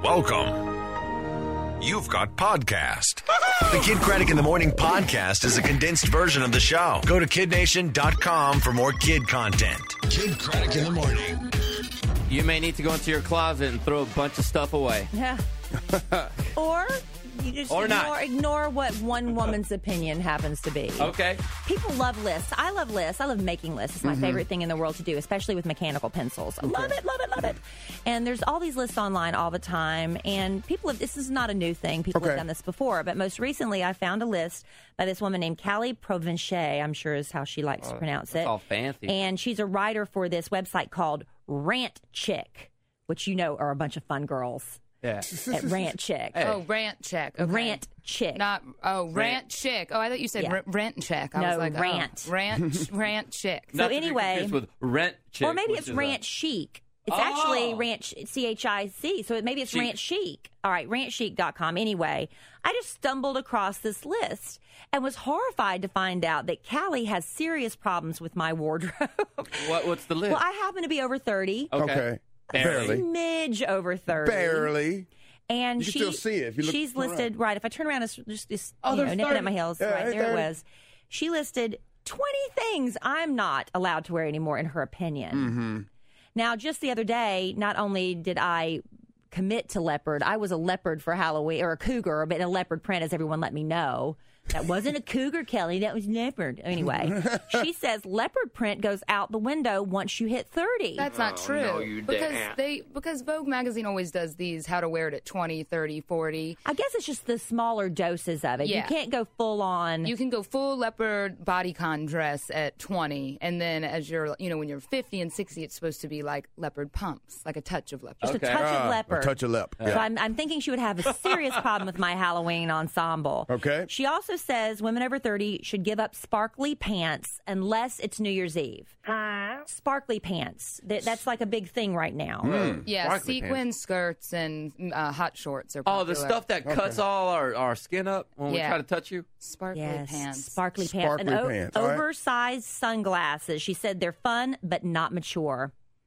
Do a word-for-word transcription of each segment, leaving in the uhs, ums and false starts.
Welcome. You've got podcast. The Kid Craddock in the Morning podcast is a condensed version of the show. Go to kid nation dot com for more kid content. Kid Craddock in the Morning. You may need to go into your closet and throw a bunch of stuff away. Yeah. Or you just Or ignore, not. ignore what one woman's opinion happens to be. Okay. People love lists. I love lists. I love making lists. It's my Mm-hmm. favorite thing in the world to do, especially with mechanical pencils. I love it, love it, love it. And there's all these lists online all the time. And people have, this is not a new thing. People Okay. have done this before. But most recently, I found a list by this woman named Callie Provencher, I'm sure is how she likes to pronounce That's it. all fancy. And she's a writer for this website called Rant Chick, which you know are a bunch of fun girls Yeah. at Rant Chick. Hey. Oh, rant check. Okay. Rant Chick. Not oh rant, Rant. chick. Oh, I thought you said Yeah. r- rent check. I No, was like rant. Oh, rant rant chick. So Not to be anyway- confused with rent chick, Or maybe which it's is a- Rant Chic. It's Oh. actually Ranch, C H I C. So maybe it's Chic. Rant Chic. All right, rant chic dot com. Anyway, I just stumbled across this list and was horrified to find out that Callie has serious problems with my wardrobe. What, what's the list? Well, I happen to be over thirty. Okay. Barely. Barely. Smidge over thirty. Barely. And You can she, still see it if you look she's around. listed, right, if I turn around, it's just this, Oh, you know, there's nipping thirty. at my heels. Yeah, right, right there it there. was. She listed twenty things I'm not allowed to wear anymore, in her opinion. Mm-hmm. Now, just the other day, not only did I commit to leopard, I was a leopard for Halloween, or a cougar, but in a leopard print, as everyone let me know. That wasn't a cougar, Kelly. That was leopard. Anyway, she says leopard print goes out the window once you hit thirty. That's not true. no, you because didn't. they because Vogue magazine always does these how to wear it at twenty, thirty, forty. I guess it's just the smaller doses of it. You Yeah. can't go full on. You can go full leopard bodycon dress at twenty, and then as you're, you know, when you're fifty and sixty, it's supposed to be like leopard pumps, like a touch of leopard. just Okay. a touch of Ah, leopard. A touch of lip. So I'm, I'm thinking she would have a serious problem with my Halloween ensemble. Okay. She also says women over thirty should give up sparkly pants unless it's New Year's Eve. Sparkly pants. That, that's like a big thing right now. Yeah, Sparkly sequin pants. skirts and uh, hot shorts are Oh, popular. the stuff that cuts all our, our skin up when Yeah. we try to touch you? Sparkly Yes, pants. sparkly pants. Sparkly and o- pants, all right. oversized sunglasses. She said they're fun but not mature.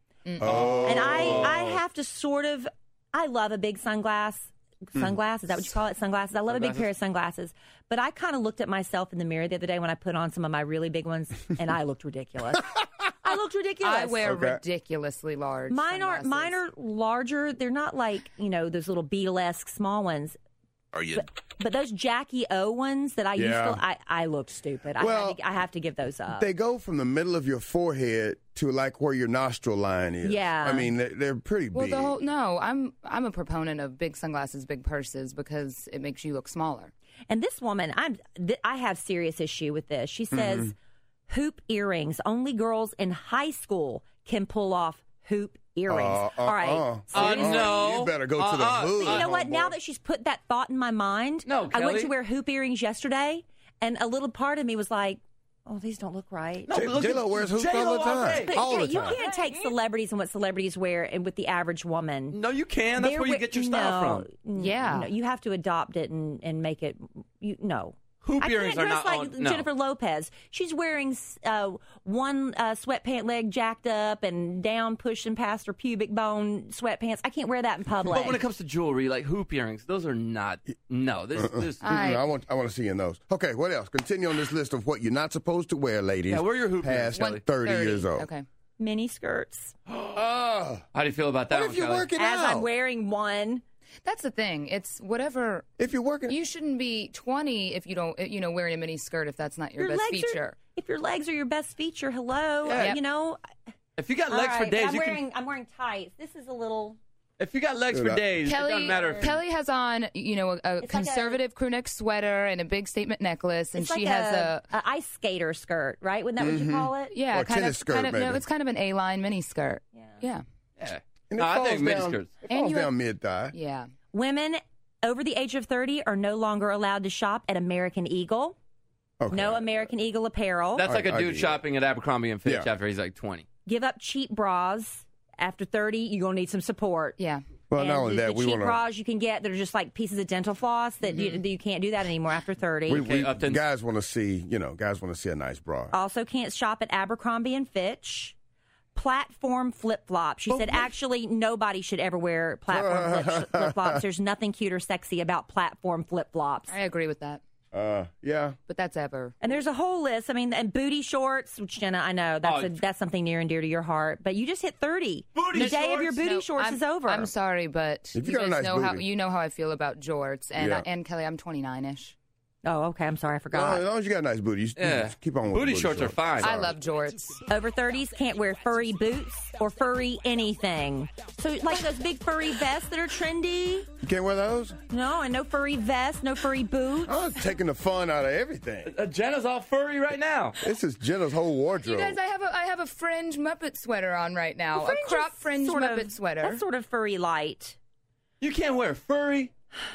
Oh. And I, I have to sort of, I love a big sunglass. Sunglasses, is that what you call it? Sunglasses. I love a big Sunglasses? pair of sunglasses. But I kind of looked at myself in the mirror the other day when I put on some of my really big ones, and I looked ridiculous. I looked ridiculous. I wear Okay. ridiculously large. mine are sunglasses. mine are larger. They're not like, you know, those little Beatle-esque small ones. Are you? But those Jackie O ones that I used Yeah. to, I, I looked stupid. I, Well, had to, I have to give those up. They go from the middle of your forehead to like where your nostril line is. Yeah. I mean, they're, they're pretty Well, big. the whole no, I'm I'm a proponent of big sunglasses, big purses because it makes you look smaller. And this woman, I'm th- I have serious issue with this. She says Mm-hmm. hoop earrings. Only girls in high school can pull off hoop earrings. Uh, uh, All right. uh. Uh, seriously? no. You better go to the Uh-uh. hood. You know what? homeboy. Now that she's put that thought in my mind, No, I went Kelly. to wear hoop earrings yesterday, and a little part of me was like, "Oh, these don't look right." No, J- but look J-Lo at- wears hoops J-Lo all the all time. day. But all yeah, the you time. can't take celebrities and what celebrities wear and with the average woman. No, you can. That's They're where you wi- get your style no, from. n- Yeah. no, you have to adopt it and, and make it. You no. Hoop I earrings can't are dress not like on- no. Jennifer Lopez. She's wearing uh, one uh, sweatpant leg jacked up and down, pushing past her pubic bone sweatpants. I can't wear that in public. But when it comes to jewelry, like hoop earrings, those are not. No, this. this I- I want I want to see you in those. Okay, what else? Continue on this list of what you're not supposed to wear, ladies. Yeah, where are your hoop earrings, past Kelly? thirty years old. Okay. mini skirts. Ah, How do you feel about that what one, if you're Kelly? working As out? I'm wearing one. That's the thing. It's whatever. if you're working, You shouldn't be twenty if you don't, you know, wearing a mini skirt if that's not your, best legs feature. Are, if your legs are your best feature, hello. Yeah. Uh, you know. If you got All legs for right, days, I'm you wearing. can. I'm wearing tights. This is a little. If you got legs Dude, for I- days, it Kelly, doesn't matter. If Kelly has on, you know, a, a It's like conservative crew neck sweater and a big statement necklace, and It's she like has a, a, a ice skater skirt, right? Wouldn't that what you call it? yeah, Or kind tennis of, skirt, kind of, no, maybe. it's kind of an A-line mini skirt. Yeah. Yeah, Yeah. and No, it I falls think mini down, skirts. It And falls you down have- mid thigh. yeah. Women over the age of thirty are no longer allowed to shop at American Eagle. Okay. No American Eagle apparel. That's like a I- I dude get it. shopping at Abercrombie and Fitch Yeah. after he's like twenty. Give up cheap bras. After thirty, you're going to need some support. Yeah. Well, and not only the, that, the we cheap want to. bras you can get that are just like pieces of dental floss that, you, that you can't do that anymore after thirty. We, Okay, we, Upton. guys want to see, you know, guys want to see a nice bra. Also can't shop at Abercrombie and Fitch. platform flip-flops. She said, actually, nobody should ever wear platform flip- flip-flops. There's nothing cute or sexy about platform flip-flops. I agree with that. Uh, yeah. But that's ever. And there's a whole list. I mean, and booty shorts, which, Jenna, I know that's Oh, a, that's something near and dear to your heart. But you just hit thirty. Booty the day of your shorts? booty No, shorts I'm, is over. I'm sorry, but If you you got a guys nice know how booty. you know how I feel about jorts, and Yeah. uh, and Kelly, I'm twenty-nine-ish. Oh, okay. I'm sorry. I Well, forgot. as long as you got a nice booty, you, you Yeah. just keep on with Booty the shorts are fine. I love jorts. Over thirties can't wear furry boots or furry anything. So, like those big furry vests that are trendy. You can't wear those? No, and no furry vests, no furry boots. I'm taking the fun out of everything. Uh, Jenna's all furry right now. This is Jenna's whole You wardrobe. guys, I have a I have a fringe Muppet sweater on right now. Fringe a crop is fringe sort Muppet of- sweater. That's sort of furry light. You can't wear furry.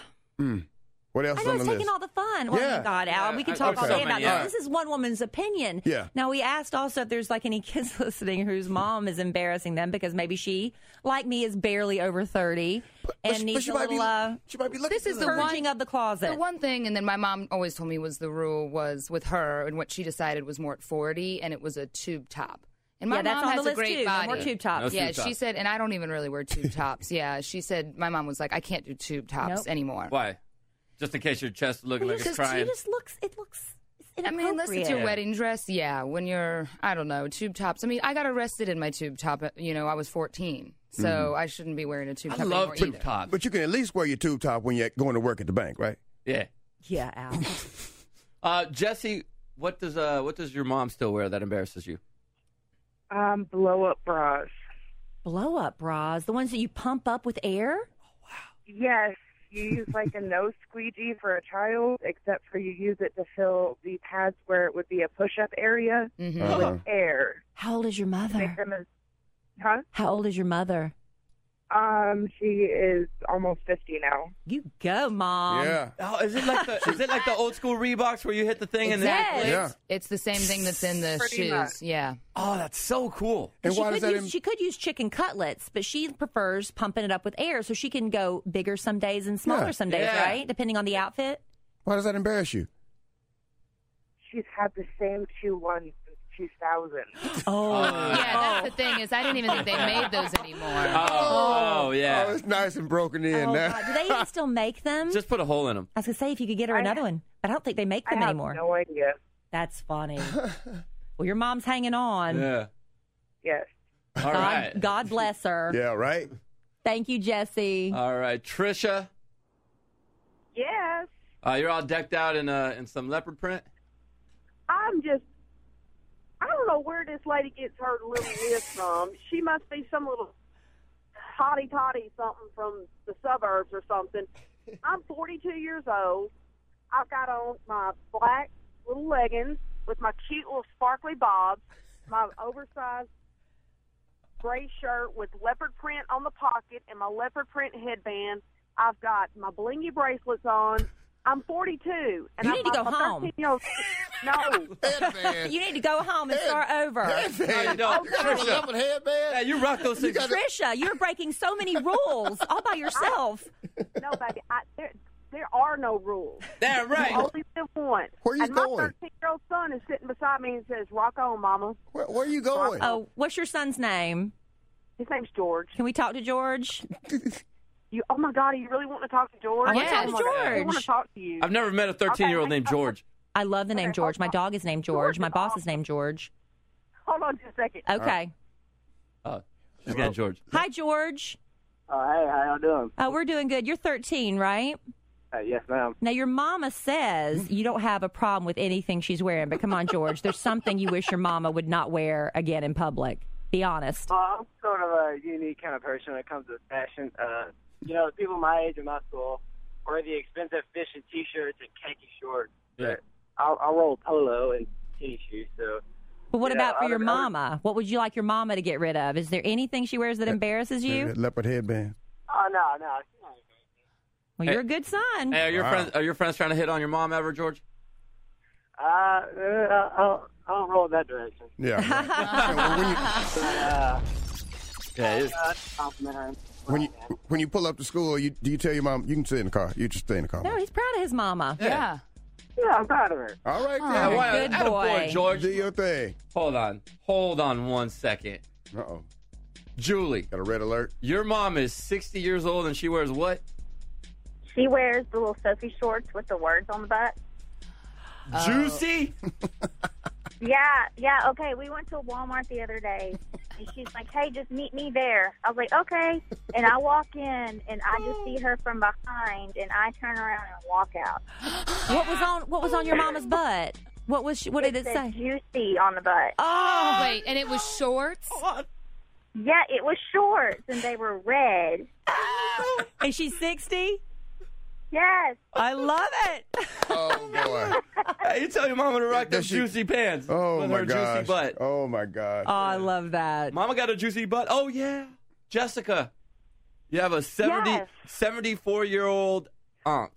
What else I is know on it's the taking list? all the fun. Oh Yeah. my God, Al, Yeah, we can I- talk all okay. day about Yeah. this. This is one woman's opinion. Yeah. Now, we asked also if there's like any kids listening whose mom is embarrassing them because maybe she, like me, is barely over thirty and she- needs she a might little be, uh, she might be looking This is for the that. one- purging of the closet. The one thing, and then my mom always told me was the rule was with her, and what she decided was more at forty, and it was a tube top. And my yeah, that's mom on has the a list great too. body. No more tube tops. No yeah, tube she tops. said, and I don't even really wear tube tops. Yeah, she said my mom was like, I can't do tube tops Nope. anymore. Why? Just in case your chest is looking Well, like you it's just, crying. you just looks, it looks I mean, unless it's your Yeah. wedding dress, yeah. When you're, I don't know, tube tops. I mean, I got arrested in my tube top. at- You know, I was fourteen, so I shouldn't be wearing a tube I top love anymore tube either. tops. But you can at least wear your tube top when you're going to work at the bank, right? Yeah. Yeah, Al. Uh, Jesse, what does uh, what does your mom still wear that embarrasses you? Um, blow up bras. Blow up bras, the ones that you pump up with air. Yes, you use like a nose squeegee for a child, except for you use it to fill the pads where it would be a push-up area Mhm. Uh-huh. with air. How old is your Make mother? them as, huh? How old is your mother? Um, she is almost fifty now. You go, mom. yeah. Oh, is it like the is it like the old school Reeboks where you hit the thing and Yes. then Yeah. It's the same thing that's in the Pretty shoes. much. Yeah. oh, that's so cool. And she why could does that? use, Im- she could use chicken cutlets, but she prefers pumping it up with air, so she can go bigger some days and smaller Yeah. some days, Yeah. right? Depending on the outfit. why does that embarrass you? She's had the same two ones since two thousand. Oh, Yeah, that's the thing is I didn't even think they made those anymore. Oh, oh yeah. Oh, it's nice and broken in oh now. God. Do they even still make them? Just put a hole in them. I was gonna say if you could get her I- another one, but I don't think they make I them have anymore. no idea. That's funny. Well, your mom's hanging on. Yeah. Yes. All God, right. God bless her. Yeah, right? Thank you, Jesse. All right, Trisha. Yes, Uh, you're all decked out in uh in some leopard print. I'm just, I don't know where this lady gets her little list from. She must be some little hottie toddy something from the suburbs or something. I'm forty-two years old. I've got on my black little leggings with my cute little sparkly bobs, my oversized gray shirt with leopard print on the pocket and my leopard print headband. I've got my blingy bracelets on. I'm forty-two. And You I'm, need to go I'm a home. thirteen-year-old No. Headband. You need to go home and start over. Headband. you don't. You got on a Trisha. leopard headband? Yeah, you rock those things. Trisha, you're breaking so many rules all by yourself. No, baby. I, there, there are no rules. Damn You right. only live once. Where you and going? my thirteen-year-old son is sitting beside me and says, rock on, Mama. Where, where are you going? Oh, what's your son's name? His name's George. Can we talk to George? You, oh, my God, are you really want to talk to George? I wanna talk to Oh, my God, I George. want to talk to you. I've never met a thirteen-year-old named George. I love the name Okay, George. My hold on. dog is named George. George My is boss is awesome. named George. Hold on just a second. Okay. Oh, she's got George. Hi, George. Oh, hey, how y'all doing? Uh, we're doing good. You're thirteen, right? Uh, yes, ma'am. Now, your mama says you don't have a problem with anything she's wearing, but come on, George. There's something you wish your mama would not wear again in public. Be honest. Well, I'm sort of a unique kind of person when it comes to fashion. Uh, you know, people my age in my school wear the expensive fishing T-shirts and khaki shorts. Yeah. I'll, I'll roll polo and tennis shoes. So, But what Yeah, about for I your don't know. mama? What would you like your mama to get rid of? Is there anything she wears that embarrasses you? That leopard headband. oh no, no, she's not embarrassing. Well, Hey. you're a good son. Hey, are your Wow. friends are your friends trying to hit on your mom ever, George? Uh, uh, I don't, I don't roll in that direction. Yeah. right. Well, when, you, But, uh, Yeah. It is. uh, compliment her. when you when you pull up to school, you do you tell your mom you can stay in the car? You just stay in the car. No, he's proud of his mama. Yeah. Yeah, I'm proud of her. All right, Oh, then. Why- good atta boy. George. Do your thing. Hold on. Hold on one second. Uh-oh. Julie. Got a red alert? Your mom is sixty years old and she wears what? She wears the little Sophie shorts with the words on the butt. Oh. Juicy? Yeah, yeah, okay. We went to Walmart the other day, and she's like, hey, just meet me there. I was like, okay. And I walk in, and I just see her from behind, and I turn around and walk out. What was on What was on your mama's butt? What was she, What did it, it say? Juicy on the butt. Oh, wait, and it was shorts? Yeah, it was shorts, and they were red. And she's sixty? Yes. I love it. Oh, boy. Hey, you tell your mama to rock them she- juicy pants Oh, with my her gosh. juicy butt. Oh, my God. Oh, I love that. Mama got a juicy butt. Oh, yeah. Jessica, you have a seventy, Yes. seventy-four-year-old aunt.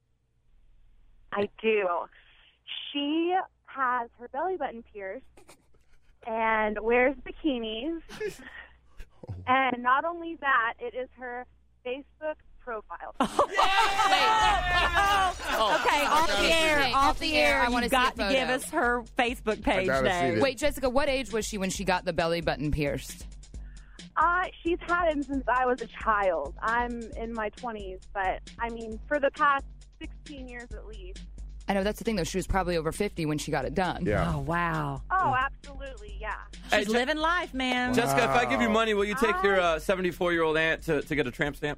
I do. She has her belly button pierced and wears bikinis. And not only that, it is her Facebook profile. Oh, okay, off the air, Okay, off the air. I wanna You've see a got to give photo. us her Facebook page gotta see name. this. Wait, Jessica, what age was she when she got the belly button pierced? Uh, she's had him since I was a child. I'm in my twenties, but I mean, for the past sixteen years at least. I know that's the thing, though. She was probably over fifty when she got it done. Yeah. Oh, wow. Oh, absolutely, yeah. Hey, She's Je- living life, man. Jessica, if I give you money, will you take your I- uh, seventy-four-year-old aunt to, to get a tramp stamp?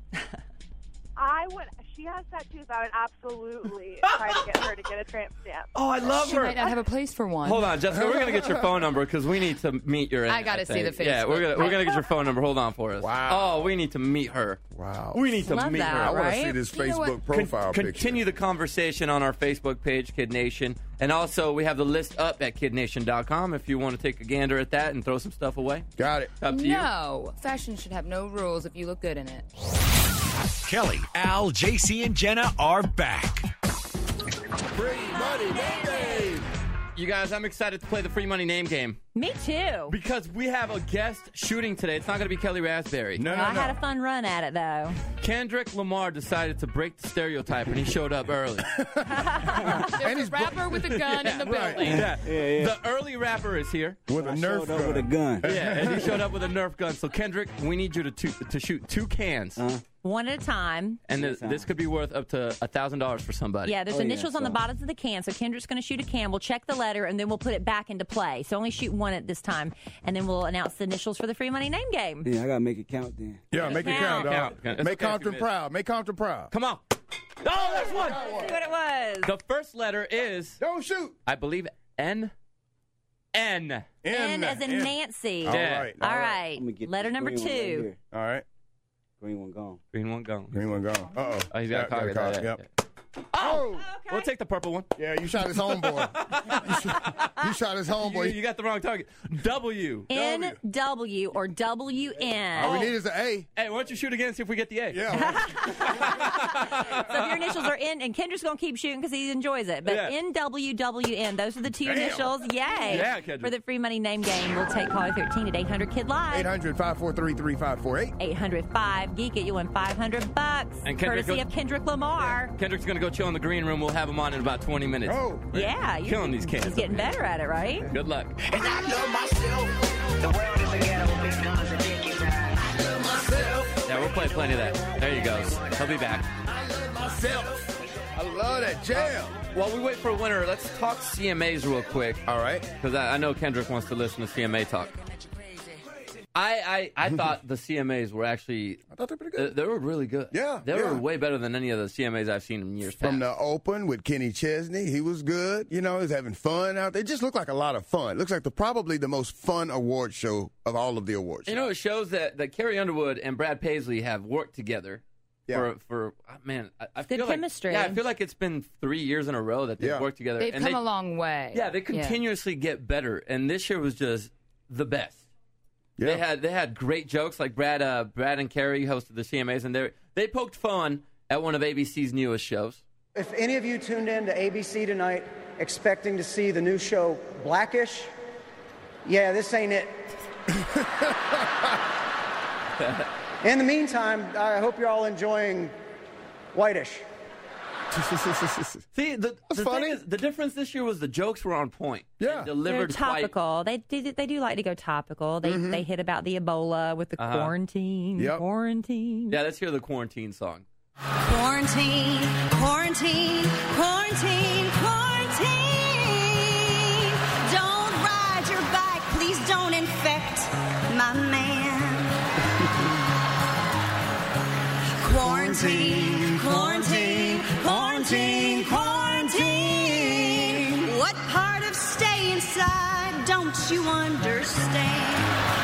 I would. She has tattoos. I would absolutely try to get her to get a tramp stamp. Oh, I love She her. might not have a place for one. Hold on, Jessica. We're gonna get your phone number because we need to meet your aunt. I gotta see think. the Yeah, we're Facebook. gonna we're gonna get your phone number. Hold on for us. Wow. Oh, we need to meet her. Wow. We need to Love meet that, I her. want to right? see this You know Facebook what? profile Con- picture. continue the conversation on our Facebook page, Kid Nation, and also we have the list up at kid nation dot com if you want to take a gander at that and throw some stuff away. Got it. Up to you. No. Fashion should have no rules if you look good in it. Kelly, Al, J C, and Jenna are back. Free money, baby. You guys, I'm excited to play the free money name game Me too. because we have a guest shooting today. It's not going to be Kelly Raspberry. No, Well, no, I no. had a fun run at it, though. Kendrick Lamar decided to break the stereotype and he showed up early. There's he's a rapper with a gun in the Right. building. Yeah. The early rapper is here. With a Nerf gun. with a gun. Yeah, and he showed up with a Nerf gun. So Kendrick, we need you to to, to shoot two cans, Uh, One at a time. and th- this could be worth up to a thousand dollars for somebody. Yeah, there's Oh, yeah, initials on the so- bottoms of the can. So Kendrick's going to shoot a can. We'll check the letter, and then we'll put it back into play. So only shoot one at this time, and then we'll announce the initials for the free money name game. yeah, I gotta make it count then. Yeah, make it count, Count. dog. Count. It's okay Make if you Compton miss. proud. Make Compton proud. Come on. Oh, that's one. See what it was. The first letter is, Don't shoot. I believe, N. N. N as in Nancy. All Yeah. right. All right. I'm gonna get Letter this number green one right two. here. All right. Green one gone. Green one gone. Green one gone. Uh-oh. Oh, he's got Yeah, a card. got a Yeah, Yep. yeah. Oh, we'll take the purple one. Yeah, you shot his homeboy. you, shot, you shot his You, homeboy. you got the wrong target. W. N W or W N. All we need is an A. Hey, why don't you shoot again and see if we get the A? Yeah. So if your initials are N, and Kendrick's going to keep shooting because he enjoys it. But Yeah. N W W N, those are the two Damn. initials. Yay. Yeah, Kendrick. For the free money name game, we'll take caller thirteen at eight hundred Kid Live. eight hundred, five four three, three five four eight. eight hundred five Geek it. You win five hundred bucks. And Kendrick courtesy goes- of Kendrick Lamar. Kendrick's going to go chill in the green room. We'll have him on in about twenty minutes. Oh. Yeah. you- Killing these kids. He's getting better at it, right? Good luck. And I love myself. The world is a ghetto with big guns and dick inside. I love myself. Yeah, we'll play plenty of that. There you go. He'll be back. Myself. I love that jam. While we wait for a winner, let's talk C M As real quick. All right. Because I, I know Kendrick wants to listen to C M A talk. I I, I thought the C M As were actually I thought they were pretty uh, good. they were really good. Yeah, they yeah. were way better than any of the C M As I've seen in years From past. the open with Kenny Chesney, he was good. You know, he was having fun out there. It just looked like a lot of fun. Looks like the probably the most fun award show of all of the awards. You know, it shows that, that Carrie Underwood and Brad Paisley have worked together Yeah. for for uh, man. I, I Good feel chemistry. Like, yeah, I feel like it's been three years in a row that they've Yeah. worked together. They've and come they, a long way. Yeah, they continuously get better, and this year was just the best. Yeah. They had they had great jokes like Brad uh, Brad and Carrie hosted the C M As, and they they poked fun at one of A B C's newest shows. If any of you tuned in to A B C tonight expecting to see the new show Blackish, yeah, this ain't it. In the meantime, I hope you're all enjoying Whitish. See, the, That's the funny. thing is, the difference this year was the jokes were on point. Yeah. They delivered They're topical. They, they they do like to go topical. They Mm-hmm. they hit about the Ebola with the Uh-huh. quarantine. Yep. Quarantine. Quite, yeah, let's hear the quarantine song. Quarantine, quarantine, quarantine, quarantine. Don't ride your bike, please don't infect my man. Quarantine, quarantine, quarantine, quarantine. What part of stay inside don't you understand?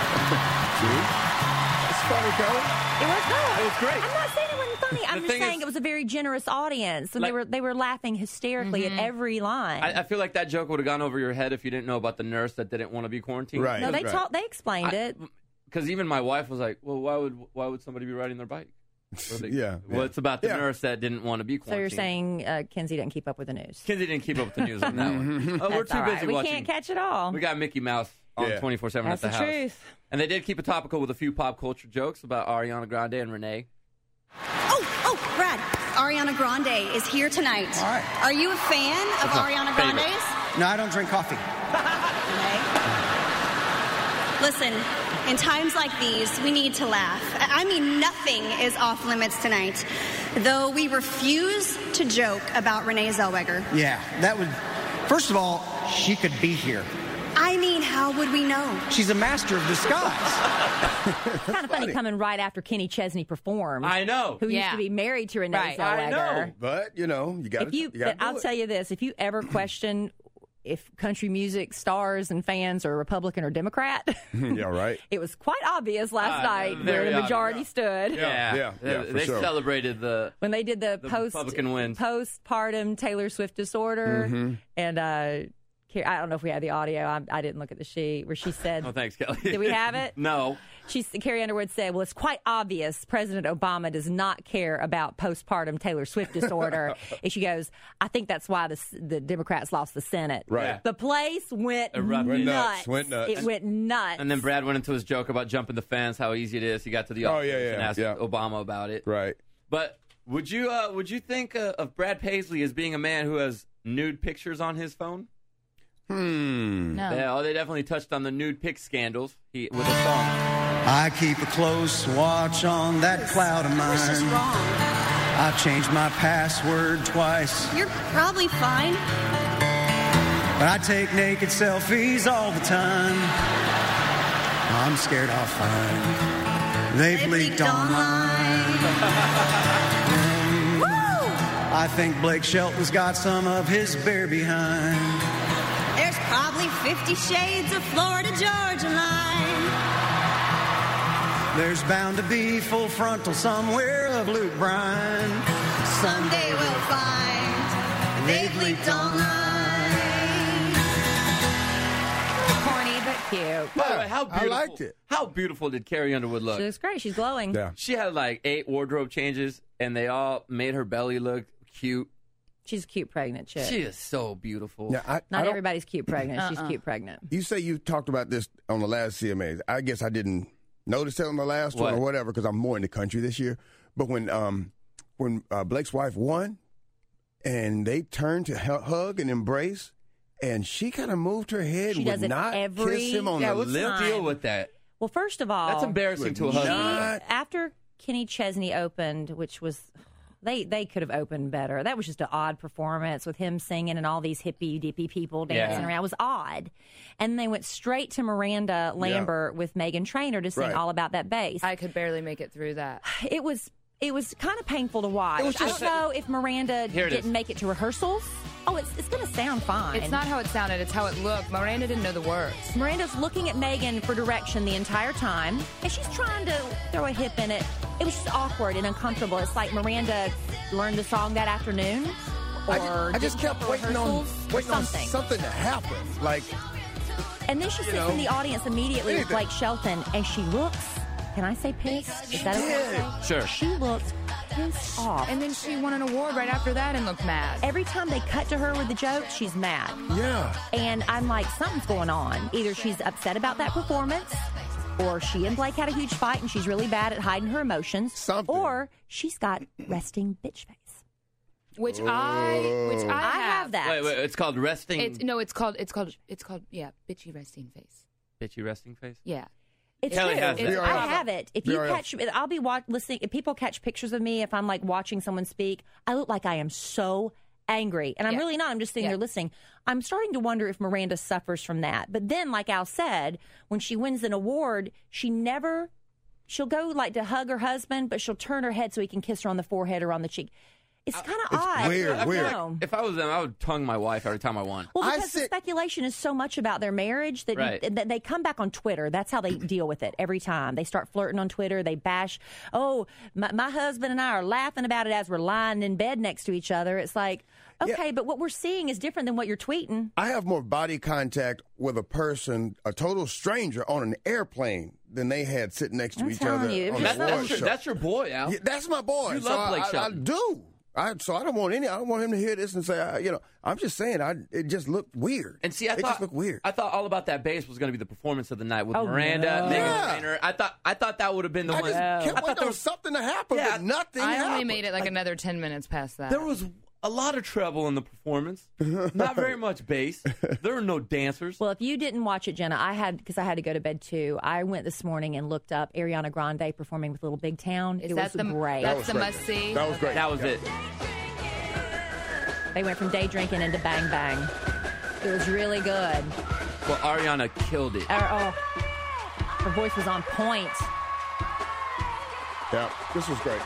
It's funny, Kelly. It was no, It was great. I'm not saying it wasn't funny. I'm just thing saying is- it was a very generous audience, and they Like- were they were laughing hysterically at every line. I, I feel like that joke would have gone over your head if you didn't know about the nurse that didn't want to be quarantined. Right. no, they right. taught. They explained it. Because even my wife was like, "Well, why would why would somebody be riding their bike?" Well, they- Yeah, Well, yeah. it's about the Yeah. nurse that didn't want to be So quarantined. you're saying uh, Kinsey didn't keep up with the news? Kinsey didn't keep up with the news on that one. Oh, we're That's too all busy right. We watching. can't catch it all. We got Mickey Mouse on Yeah. twenty-four seven at That's the, the house. truth. And they did keep it topical with a few pop culture jokes about Ariana Grande and Renee. Oh, oh, Brad, Ariana Grande is here tonight. All right. Are you a fan of That's my Ariana favorite. Grande's? No, I don't drink coffee. Listen, in times like these, we need to laugh. I I mean, nothing is off limits tonight, though we refuse to joke about Renee Zellweger. Yeah, that would. First of all, she could be here. I mean, how would we know? She's a master of disguise. It's kind of funny coming right after Kenny Chesney performed. I know. Who used Yeah. to be married to Renee Right. Zellweger. I know. But, you know, you got If you, to do I'll it. tell you this: if you ever question if country music stars and fans are Republican or Democrat, Yeah, right. it was quite obvious last Uh, night where very the majority obvious. stood. Yeah, yeah, yeah, for They sure. celebrated the. When they did the, The post Republican wins. postpartum Taylor Swift disorder, Mm-hmm. and uh, Car- I don't know if we had the audio. I, I didn't look at the sheet where she said. Oh, thanks, Kelly. Did we have it? No. She, Carrie Underwood said, well, it's quite obvious President Obama does not care about postpartum Taylor Swift disorder. And she goes, I think that's why the, the Democrats lost the Senate. Right. Yeah. The place went Erupted. nuts. Went nuts, went nuts. It went nuts. And then Brad went into his joke about jumping the fence, how easy it is. He got to the Oh, office yeah, yeah, and asked yeah. Obama about it. Right. But would you uh, would you think uh, of Brad Paisley as being a man who has nude pictures on his phone? Hmm. No. Yeah, oh, they definitely touched on the nude pic scandals he, with a song. I keep a close watch on that cloud of mine. This is wrong. I've changed my password twice, You're probably fine. but I take naked selfies all the time. I'm scared I'll find they've, They've leaked, leaked online. Woo! I think Blake Shelton's got some of his bear behind. There's probably fifty shades of Florida Georgia line. There's bound to be full frontal somewhere of Luke Bryan. Someday we'll find they've leaked online. Corny, but cute. By the way, how I beautiful, liked it. How beautiful did Carrie Underwood look? She looks great. She's glowing. Yeah. She had like eight wardrobe changes, and they all made her belly look cute. She's a cute pregnant chick. She is so beautiful. Yeah, I, I Not don't- everybody's cute pregnant. She's cute pregnant. You say you talked about this on the last C M As. I guess I didn't notice it on the last one What? or whatever because I'm more in the country this year. But when um when uh, Blake's wife won, and they turned to hu- hug and embrace, and she kind of moved her head She and does would it not every kiss him on Yeah, the what's the lips. deal with that? Well, first of all, That's embarrassing to a She- husband. Not- after Kenny Chesney opened, which was they they could have opened better. That was just an odd performance with him singing and all these hippie dippy people dancing Yeah. around. It was odd. And they went straight to Miranda Lambert with Megan Trainor to sing Right. all about that bass. I could barely make it through that. It was it was kind of painful to watch. It was I just- don't know if Miranda Here it didn't is. make it to rehearsals. Oh, it's it's going to sound fine. It's not how it sounded, it's how it looked. Miranda didn't know the words. Miranda's looking at Megan for direction the entire time, and she's trying to throw a hip in it. It was just awkward and uncomfortable. It's like Miranda learned the song that afternoon, or I just, I just didn't kept for waiting on rehearsals, or waiting on something. something to happen. Like And then she sits know, in the audience immediately with anything. Blake Shelton, and she looks. Can I say pissed? Is that okay? to say? Sure. She looked pissed off. And then she won an award right after that and looked mad. Every time they cut to her with the joke, she's mad. yeah. And I'm like, something's going on. Either she's upset about that performance, or she and Blake had a huge fight and she's really bad at hiding her emotions, Something. or she's got resting bitch face. Which I, which I, I have that. Wait, wait, it's called resting. It's no, it's called, it's called, it's called, yeah, bitchy resting face. Bitchy resting face? Yeah. It's Kelly true. has It's- that. I have it. If you B R F. catch, I'll be watch, listening. If people catch pictures of me, if I'm like watching someone speak, I look like I am so angry, and I'm Yeah. really not. I'm just sitting Yeah. there listening. I'm starting to wonder if Miranda suffers from that. But then, like Al said, when she wins an award, she never. She'll go like to hug her husband, but she'll turn her head so he can kiss her on the forehead or on the cheek. It's kind of odd. weird, I weird. know. If I was them, I would tongue my wife every time I won. Well, I because the sit- speculation is so much about their marriage that, Right. you, that they come back on Twitter. That's how they deal with it every time. They start flirting on Twitter. They bash, oh, my, my husband and I are laughing about it as we're lying in bed next to each other. It's like, okay, Yeah. but what we're seeing is different than what you're tweeting. I have more body contact with a person, a total stranger, on an airplane than they had sitting next to I'm each telling other you, on it's the That's, award that's, your, show. that's your boy, Al. Yeah, that's my boy. You so love I- Blake I, I, Shelton. do. I, so I don't want any. I don't want him to hear this and say, I, you know, I'm just saying. I it just looked weird. And see, I it thought just looked weird. I thought All About That Bass was going to be the performance of the night with Oh, Miranda, no. Megan Yeah. Trainor. I thought I thought that would have been the I one. just I kept thought waiting there on was, something to happen, Yeah, but nothing I happened. only made it like another ten minutes past that. there was a lot of treble in the performance. Not very much bass. There were no dancers. Well, if you didn't watch it, Jenna, I had, because I had to go to bed too. I went this morning and looked up Ariana Grande performing with Little Big Town. Is it that was the great. That's was the great. must see. That was great. That was Yeah. it. They went from day drinking into Bang Bang. It was really good. Well, Ariana killed it. Her, oh, her voice was on point. Yeah, this was great.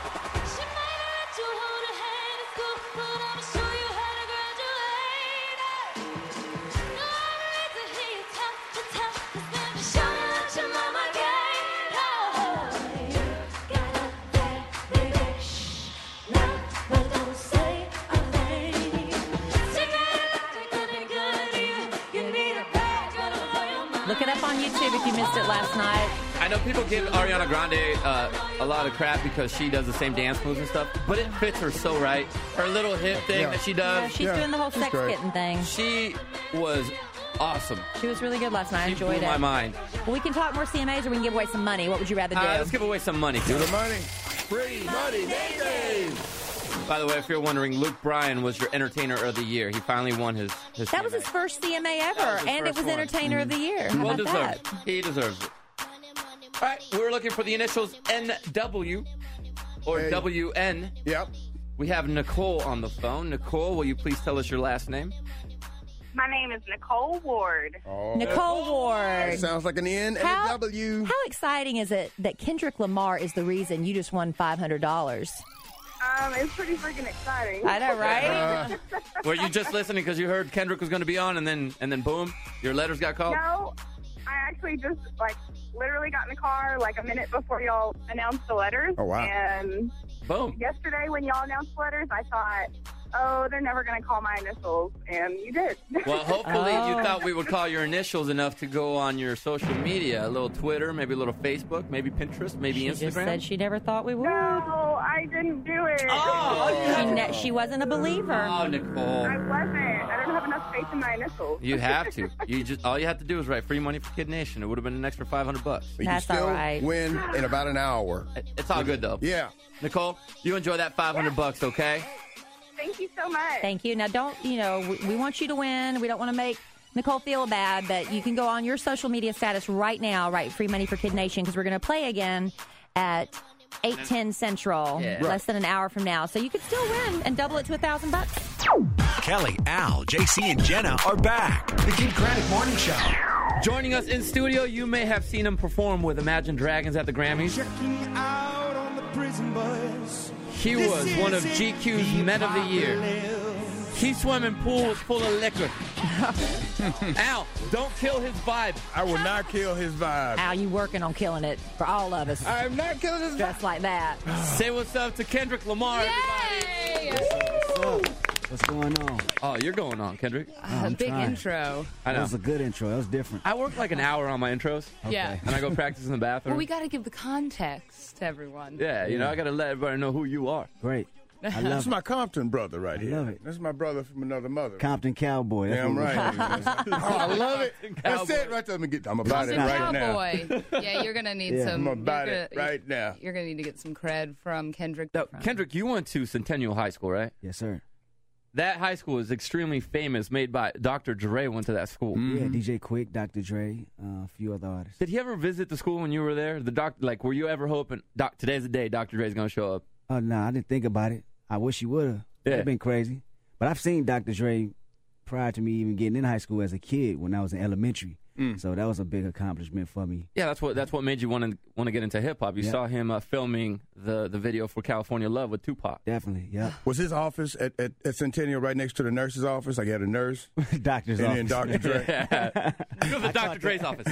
Look it up on YouTube if you missed it last night. I know people give Ariana Grande uh, a lot of crap because she does the same dance moves and stuff, but it fits her so right. Her little hip thing Yeah. that she Yeah, does. she's Yeah, doing the whole she's sex great. kitten thing. She was awesome. She was really good last night. I She enjoyed blew it. my mind. Well, we can talk more C M As or we can give away some money. What would you rather do? Uh, let's give away some money. Do the money. Free money. Day By the way, if you're wondering, Luke Bryan was your Entertainer of the Year. He finally won his. his that was C M A. his first C M A ever, That was his and it first was one. Entertainer of the Year. How Well about deserved. that? He deserves it. All right, we were looking for the initials N W or Hey. W N. Yep. We have Nicole on the phone. Nicole, will you please tell us your last name? My name is Nicole Ward. Oh, Nicole Ward. sounds like an N and How, a W. how exciting is it that Kendrick Lamar is the reason you just won five hundred dollars? Um, it's pretty freaking exciting. I know, right? Uh, Were you just listening because you heard Kendrick was going to be on, and then and then boom, your letters got called? No, I actually just like literally got in the car like a minute before y'all announced the letters. Oh, wow. And Boom. yesterday when y'all announced the letters, I thought, oh, they're never going to call my initials, and you did. Well, hopefully you Oh. thought we would call your initials enough to go on your social media, a little Twitter, maybe a little Facebook, maybe Pinterest, maybe She Instagram. just said she never thought we would. No, I didn't do it. Oh, She, ne- she wasn't a believer. Oh, Nicole. I wasn't. I don't have enough faith in my initials. You have to. You just all you have to do is write free money for Kid Nation. It would have been an extra five hundred bucks. But That's you still all right. win in about an hour. It's all good though. Yeah. Nicole, you enjoy that five hundred bucks, okay? Thank you so much. Thank you. Now, don't, you know, we, we want you to win. We don't want to make Nicole feel bad, but you can go on your social media status right now, write free money for Kid Nation, because we're going to play again at eight ten Central, Yeah. less than an hour from now. So you could still win and double it to a thousand bucks. Kelly, Al, J C, and Jenna are back. The Kid Craddock Morning Show. Joining us in studio, you may have seen him perform with Imagine Dragons at the Grammys. He was one of G Q's Men of the Year. He swam in pools full of liquor. Al, don't kill his vibe. I will not kill his vibe. Al, you working on killing it for all of us. I'm not killing his vibe. Dressed like that. Say what's up to Kendrick Lamar, everybody. What's going on? Oh, you're going on, Kendrick. I'm Big trying. intro. I That know. was a good intro. That was different. I work like an hour on my intros, Yeah. and I go practice in the bathroom. Well, we got to give the context to everyone. yeah, you know, I got to let everybody know who you are. Great. I That's love it. my Compton brother right here. love it. That's my brother from another mother. Compton Cowboy. That's Damn what we- right. oh, I love it. That's it right there. Let me get. I'm about it Compton right now. Cowboy. Yeah, you're gonna need Yeah. some. I'm about you're it gonna- right now. You're gonna need to get some cred from Kendrick. Now, Kendrick, you went to Centennial High School, right? Yes, sir. that high school is extremely famous, made by Doctor Dre went to that school. Yeah, D J Quick, Doctor Dre, uh, a few other artists. Did he ever visit the school when you were there? The doc, like, were you ever hoping, doc, today's the day Doctor Dre's going to show up? Oh, no, I didn't think about it. I wish he would have. Yeah. It'd been crazy. But I've seen Doctor Dre prior to me even getting in high school as a kid when I was in elementary. Mm. So that was a big accomplishment for me. Yeah, that's what that's what made you want to want to get into hip hop. You Yeah. saw him uh, filming the the video for California Love with Tupac. Definitely, yeah. Was his office at, at, at Centennial right next to the nurse's office? Like, he had a nurse? Doctor's and office. then Doctor Dre. Yeah. Go to Doctor Dre's office.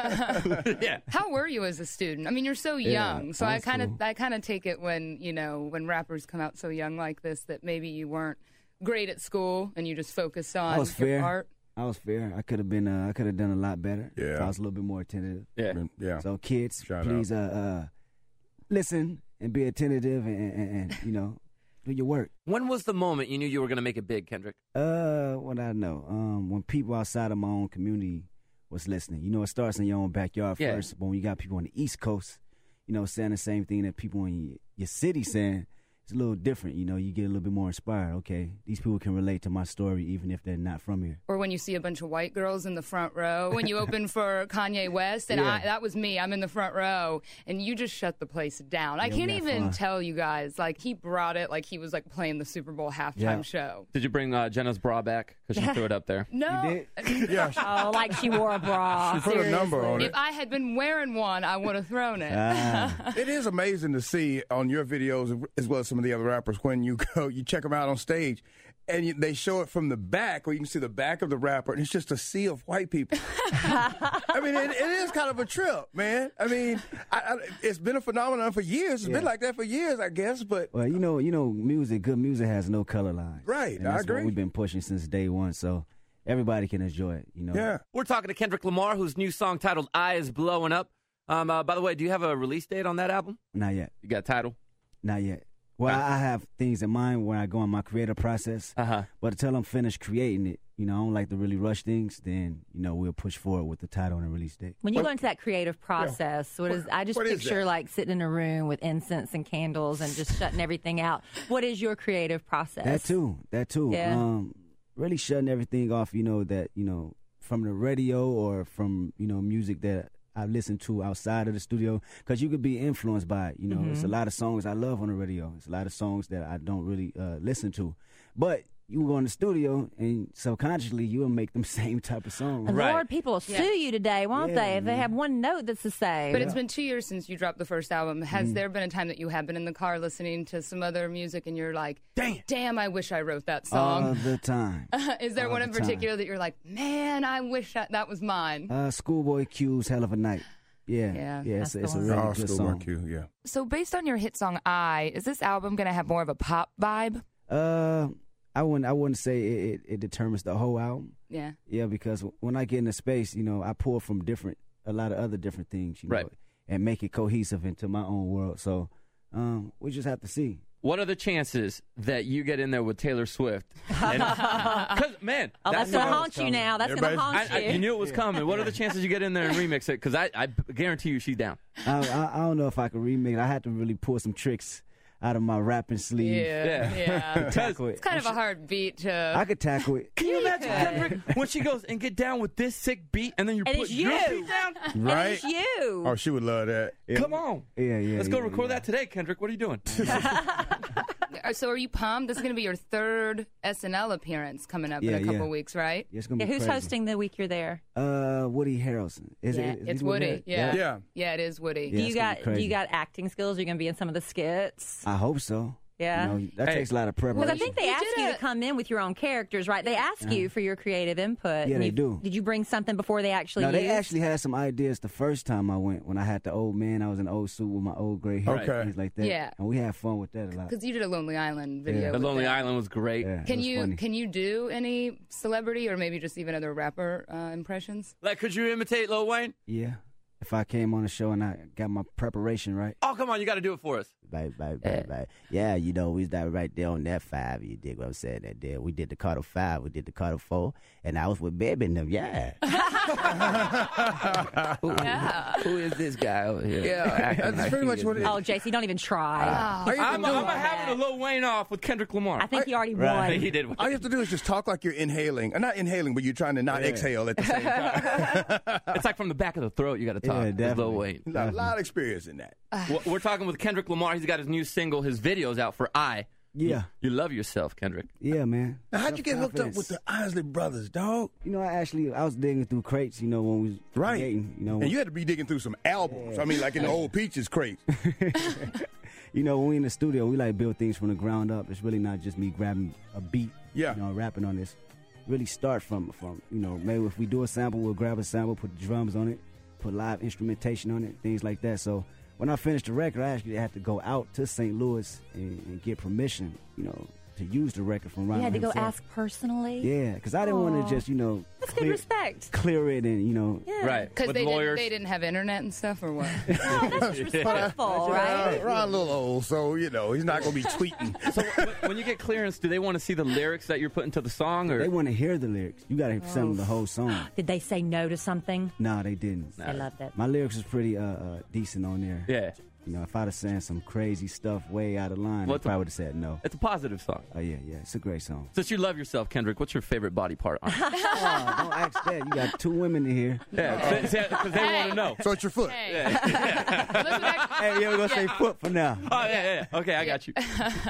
Yeah. How were you as a student? I mean, you're so Yeah, young, so I I was kind of cool. I kind of take it when you know when rappers come out so young like this that maybe you weren't great at school and you just focused on I was your fair. art. I was fair. I could have been. Uh, I could have done a lot better. Yeah. If I was a little bit more attentive. Yeah. Yeah. So kids, Shout please uh, uh, listen and be attentive and, and, and you know do your work. When was the moment you knew you were going to make it big, Kendrick? Uh, what I know. Um, when people outside of my own community was listening. You know, it starts in your own backyard Yeah. first. But when you got people on the East Coast, you know, saying the same thing that people in your, your city saying, it's a little different. You know, you get a little bit more inspired. Okay, these people can relate to my story even if they're not from here. Or when you see a bunch of white girls in the front row, when you open for Kanye West, and Yeah. I, that was me, I'm in the front row, and you just shut the place down. I Yeah, we can't had even fun. tell you guys, like, he brought it like he was, like, playing the Super Bowl halftime Yeah. show. Did you bring uh, Jenna's bra back? Because she threw it up there. No. Yeah. Oh, like she wore a bra. She put a number Seriously. on If it. I had been wearing one, I would have thrown it. Ah. It is amazing to see on your videos, as well as some of the other rappers, when you go, you check them out on stage, and you, they show it from the back, where you can see the back of the rapper, and it's just a sea of white people. I mean, it, it is kind of a trip, man. I mean, I, I, it's been a phenomenon for years. It's Yeah. been like that for years, I guess, but Well, you know, you know, music, good music has no color lines. Right, And I that's agree. what we've been pushing since day one, so everybody can enjoy it. You know. yeah. We're talking to Kendrick Lamar, whose new song titled "I" is blowing up. Um, uh, by the way, do you have a release date on that album? Not yet. You got a title? Not yet. Well, I I have things in mind when I go on my creative process, Uh-huh. but until I'm finished creating it, you know, I don't like to really rush things. Then, you know, we'll push forward with the title and the release date. When you go into that creative process, what is? I just what is picture that? like sitting in a room with incense and candles and just shutting everything out. What is your creative process? That too. That too. Yeah. Um, really shutting everything off. You know that you know from the radio or from you know music that I listen to outside of the studio, because you could be influenced by it. You know, Mm-hmm. it's a lot of songs I love on the radio. It's a lot of songs that I don't really uh, listen to, but you go in the studio and subconsciously you will make them same type of songs. And Right. Lord, people will Yeah. sue you today, won't Yeah, they? If they man. have one note that's the same. But it's been two years since you dropped the first album. Has Mm-hmm. there been a time that you have been in the car listening to some other music and you're like, Damn. damn, I wish I wrote that All song? the time. Is there all one the in time. particular that you're like, man, I wish that, that was mine? Uh, Schoolboy Q's "Hell of a Night." Yeah, Yeah, yeah, it's, that's it's the a one. really Oh, good Schoolboy song. Q, yeah. So, based on your hit song "I," is this album going to have more of a pop vibe? Uh, I wouldn't. I wouldn't say it, it, it determines the whole album. Yeah. Yeah, because when I get in the space, you know, I pull from different, a lot of other different things, you know, Right. and make it cohesive into my own world. So, um, we just have to see. What are the chances that you get in there with Taylor Swift? Because, man, oh, that's that's going to the- haunt you now. That's going to Everybody's- haunt I, I, you. you knew it was coming. What are the chances you get in there and remix it? Because I, I guarantee you she's down. I, I, I don't know if I could remake it. I had to really pull some tricks out of my rapping sleeve. Yeah. Yeah. Yeah. Tackle it. It's kind of a hard beat to. I could tackle it. Can you imagine Kendrick when she goes and get down with this sick beat and then you And put it's your you. beat down? Right? And it's you. Oh, she would love that. Come on. Yeah, yeah. Let's go yeah, record yeah. that today, Kendrick. What are you doing? So are you pumped? This is going to be your third S N L appearance coming up Yeah, in a couple yeah. weeks, right? Yeah, it's gonna Yeah, be who's crazy. hosting the week you're there? Uh, Woody Harrelson. Is Yeah, it? Is It's he Woody. Harrelson? Yeah. Yeah. Yeah, it is Woody. Yeah, do you it's gonna got be do crazy. you got acting skills? Are you going to be in some of the skits? I hope so. Yeah. You know, that Hey. takes a lot of Because preparation. I think they You ask did you a- to come in with your own characters, right? They ask you for your creative input. Yeah, and they you- do. Did you bring something before they actually No, they used? actually had some ideas the first time I went. When I had the old man, I was in the old suit with my old gray hair, Okay. things like that. Yeah. And we had fun with that a lot. Because you did a Lonely Island video. Yeah. The with Lonely them. Island was great. Yeah, it Can was you funny. can you do any celebrity or maybe just even other rapper uh, impressions? Like, could you imitate Lil Wayne? Yeah. If I came on the show and I got my preparation right. Oh, come on. You got to do it for us. Right, right, right, right. Yeah, you know, we was that right there on that five. You dig what I'm saying? That there, we did the Carter five, we did the Carter four, and I was with Baby and them. Yeah. who, Yeah. who is this guy over here? Yeah, Acting that's like pretty he much is what it this. Oh, J C, don't even try. All you have I'm, to do- I'm having a Lil Wayne off with Kendrick Lamar. I think he already Right. won. He did. All you have to do is just talk like you're inhaling. Uh, not inhaling, but you're trying to not Yeah. exhale at the same time. It's like from the back of the throat. You got to talk. Yeah, It's Lil definitely. Wayne. a lot of experience in that. Well, We're talking with Kendrick Lamar. He's got his new single. His video's out for I. Yeah. You, you love yourself, Kendrick. Yeah, man. Now, how'd you get hooked up Self-confidence. with the Isley Brothers, dog? You know, I actually I was digging through crates. You know, when we was Right. creating, you know, And you had to be digging through some albums. I mean, like in the old Peaches crates. you know, when we in the studio, we like build things from the ground up. It's really not just me grabbing a beat, Yeah. you know, rapping on this. Really start from from you know, maybe if we do a sample, we'll grab a sample, put the drums on it, put live instrumentation on it, things like that. So when I finished the record, I actually had to go out to Saint Louis and, and get permission, you know, to use the record from Ronald You had to go himself. ask personally? Yeah, because I didn't want Aw. to just, you know, That's good clear, respect. clear it and, you know. Yeah. Right. Because With they lawyers. didn't, they didn't have internet and stuff, or what? No, that's respectful, right? Ron, Ron a little old, so, you know, he's not going to be tweeting. So when- when you get clearance, do they want to see the lyrics that you're putting to the song? Or They want to hear the lyrics. You got to send them the whole song. Did they say no to something? No, they didn't. I loved it. My lyrics was pretty uh, uh, decent on there. Yeah. You know, if I'd have said some crazy stuff way out of line, Well, I it's a- probably would have said no. It's a positive song. Oh, yeah, yeah. It's a great song. Since you love yourself, Kendrick, what's your favorite body part? On it? Oh, don't ask that. You got two women in here. Yeah, because they want to know. So it's your foot. Hey. Hey, yeah, we're going to say foot for now. Oh, yeah, yeah, yeah. Okay, I got you.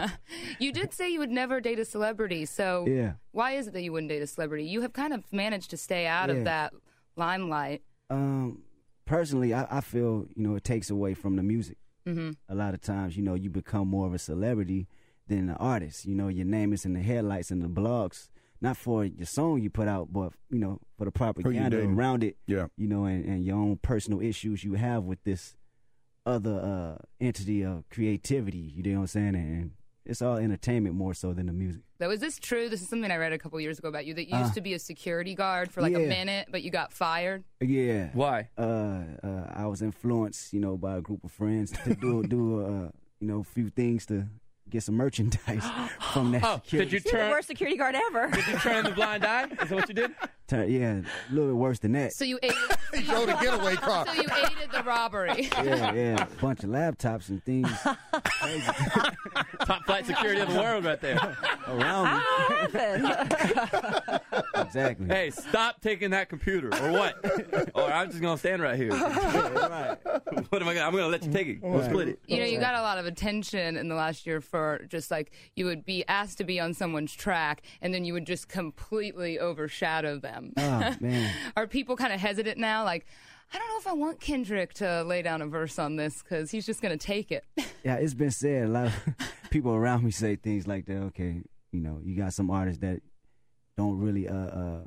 You did say you would never date a celebrity, so Yeah. why is it that you wouldn't date a celebrity? You have kind of managed to stay out Yeah. of that limelight. Um, personally, I, I feel, you know, it takes away from the music. Mm-hmm. A lot of times, you know, you become more of a celebrity than an artist. You know, your name is in the headlights and the blogs, not for your song you put out, but, you know, for the propaganda dating. around it. Yeah. You know, and, and your own personal issues you have with this other uh, entity of creativity. You know what I'm saying? And it's all entertainment more so than the music. Though, is this true? This is something I read a couple years ago about you, that you Uh, used to be a security guard for like a yeah. minute, but you got fired. Yeah. Why? Uh, uh, I was influenced, you know, by a group of friends to do do uh, you know, a few things to get some merchandise from that Oh, security. did you You're the turn? worst security guard ever. Did you turn the blind eye? Is that what you did? Turn- yeah, a little bit worse than that. So you aided, He drove the getaway car. so you aided the robbery. Yeah, yeah, a bunch of laptops and things crazy Top flight security of the world, right there. around me. Happened. Exactly. Hey, stop taking that computer, or what? Or I'm just gonna stand right here. right. What am I gonna? I'm gonna let you take it. We'll split it. You know, you got a lot of attention in the last year for just like you would be asked to be on someone's track, and then you would just completely overshadow them. Oh man. Are people kind of hesitant now? Like, I don't know if I want Kendrick to lay down a verse on this because he's just going to take it. Yeah, it's been said. A lot of people around me say things like that. Okay, you know, you got some artists that don't really uh uh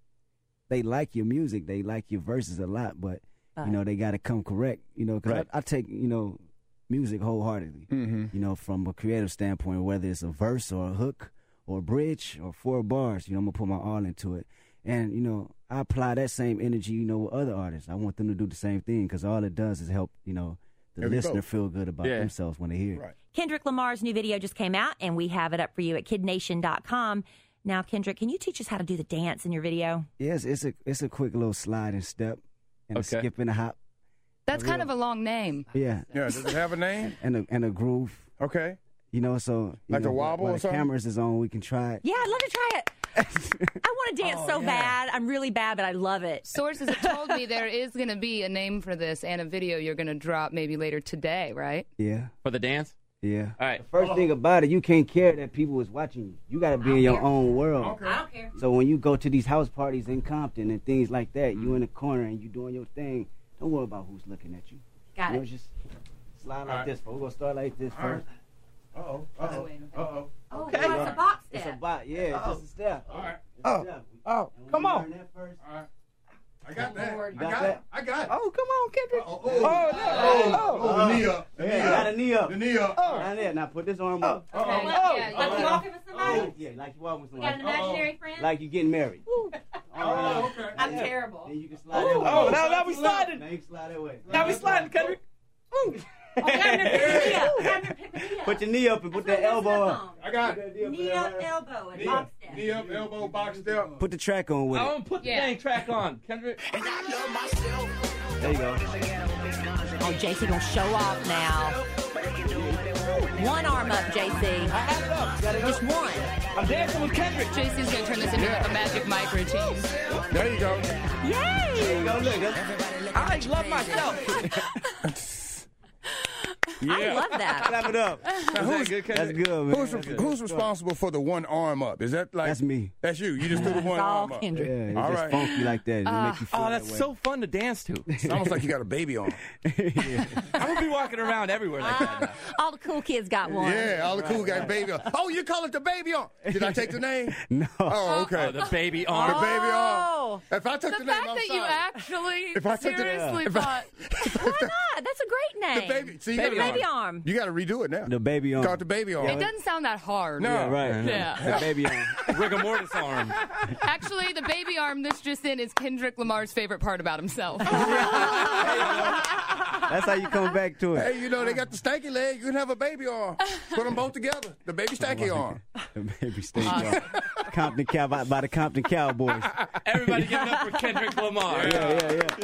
they like your music, they like your verses a lot, but you know they got to come correct. You know, because Right. I, I take you know music wholeheartedly. Mm-hmm. You know, from a creative standpoint, whether it's a verse or a hook or a bridge or four bars, you know, I'm gonna put my all into it. And you know, I apply that same energy, you know, with other artists. I want them to do the same thing because all it does is help, you know, the There we listener go. feel good about Yeah. themselves when they hear it. Right. Kendrick Lamar's new video just came out, and we have it up for you at kid nation dot com. Now, Kendrick, can you teach us how to do the dance in your video? Yes, it's a it's a quick little slide and step and Okay. a skip and a hop. That's kind of a long name. Yeah, Yeah, does it have a name? and a and a groove. Okay. You know, so you Like know, a wobble while or the something? cameras is on, we can try it. Yeah, I'd love to try it. I want to dance so bad. I'm really bad, but I love it. Sources have told me there is going to be a name for this and a video you're going to drop maybe later today, right? Yeah, For the dance? yeah. All right. First thing about it, you can't care that people is watching you. You got to be in your own world. I don't care. So when you go to these house parties in Compton and things like that, you in the corner and you doing your thing. Don't worry about who's looking at you. Got You know, it. just slide like right. this. We're gonna start like this All first. Uh-oh. Uh-oh. Uh-oh. Oh, Okay. wow, it's a box It's a step. bot, yeah, it's just a step. All right. It's a Oh. step. Oh, And when come you on. learn that first, All right. I got that. Lord. I You got got it. that? I got it. Oh, come on, Kendrick. Oh, Oh, no. oh, oh, the knee up. The knee Yeah, got a up. knee up. The knee up. Right there. Now put this arm up. Uh-oh. Okay, Oh, yeah, oh, like you oh. walking with somebody? Oh, yeah, like you walking with We got an somebody. imaginary friend? Like you getting married. Oh, okay. I'm terrible. Then you can slide that way. Oh, now, now we sliding. Now you can slide that way. Now we sliding, Kendrick. Ooh. Put your knee up and put that elbow up. I got it. Knee up, elbow, and Knee box up, step. knee up, elbow, box step. Put the track on with I it. want to put the dang track on. Kendrick. There you go. Oh, J C gonna show off now. One arm up, J C. I have it up. Just one. I'm dancing with Kendrick. J C's gonna turn this into like a magic mic routine. There you go. Yay! There you go. Look. I love myself. Yeah. I love that. Clap it up. Now, Is that who's, good, That's Kendrick? good, man. who's, That's good. who's responsible for the one arm up? Is that like That's me. That's you. You just do the one It's all arm up. Kendrick. Yeah, it's All just right. funky like that. It make you feel Oh, that's that way. so fun to dance to. It's almost like you got a baby on. Yeah. I'm gonna be walking around everywhere like that now. All the cool kids got one. Yeah, all the cool guys baby on. Oh, you call it the baby arm. Did I take the name? No. Oh, okay. Oh, the baby The arm. baby arm. Oh, If I took The the, name, fact I'm that sorry. you actually If I took the- seriously if I- thought. why not? That's a great name. The baby. See, you Baby gotta- Baby arm. You got to redo it now. The baby arm. Call it the baby arm. It doesn't sound that hard. No. Yeah, right. Yeah. The baby arm. Rigor mortis arm. Actually, the baby arm this just in is Kendrick Lamar's favorite part about himself. That's how you come back to it. Hey, you know, they got the stanky leg. You can have a baby arm. Put them both together. The baby stanky arm. The baby stage arm. Compton Cow by, by the Compton Cowboys. Everybody give it up for Kendrick Lamar. Yeah, yeah, yeah.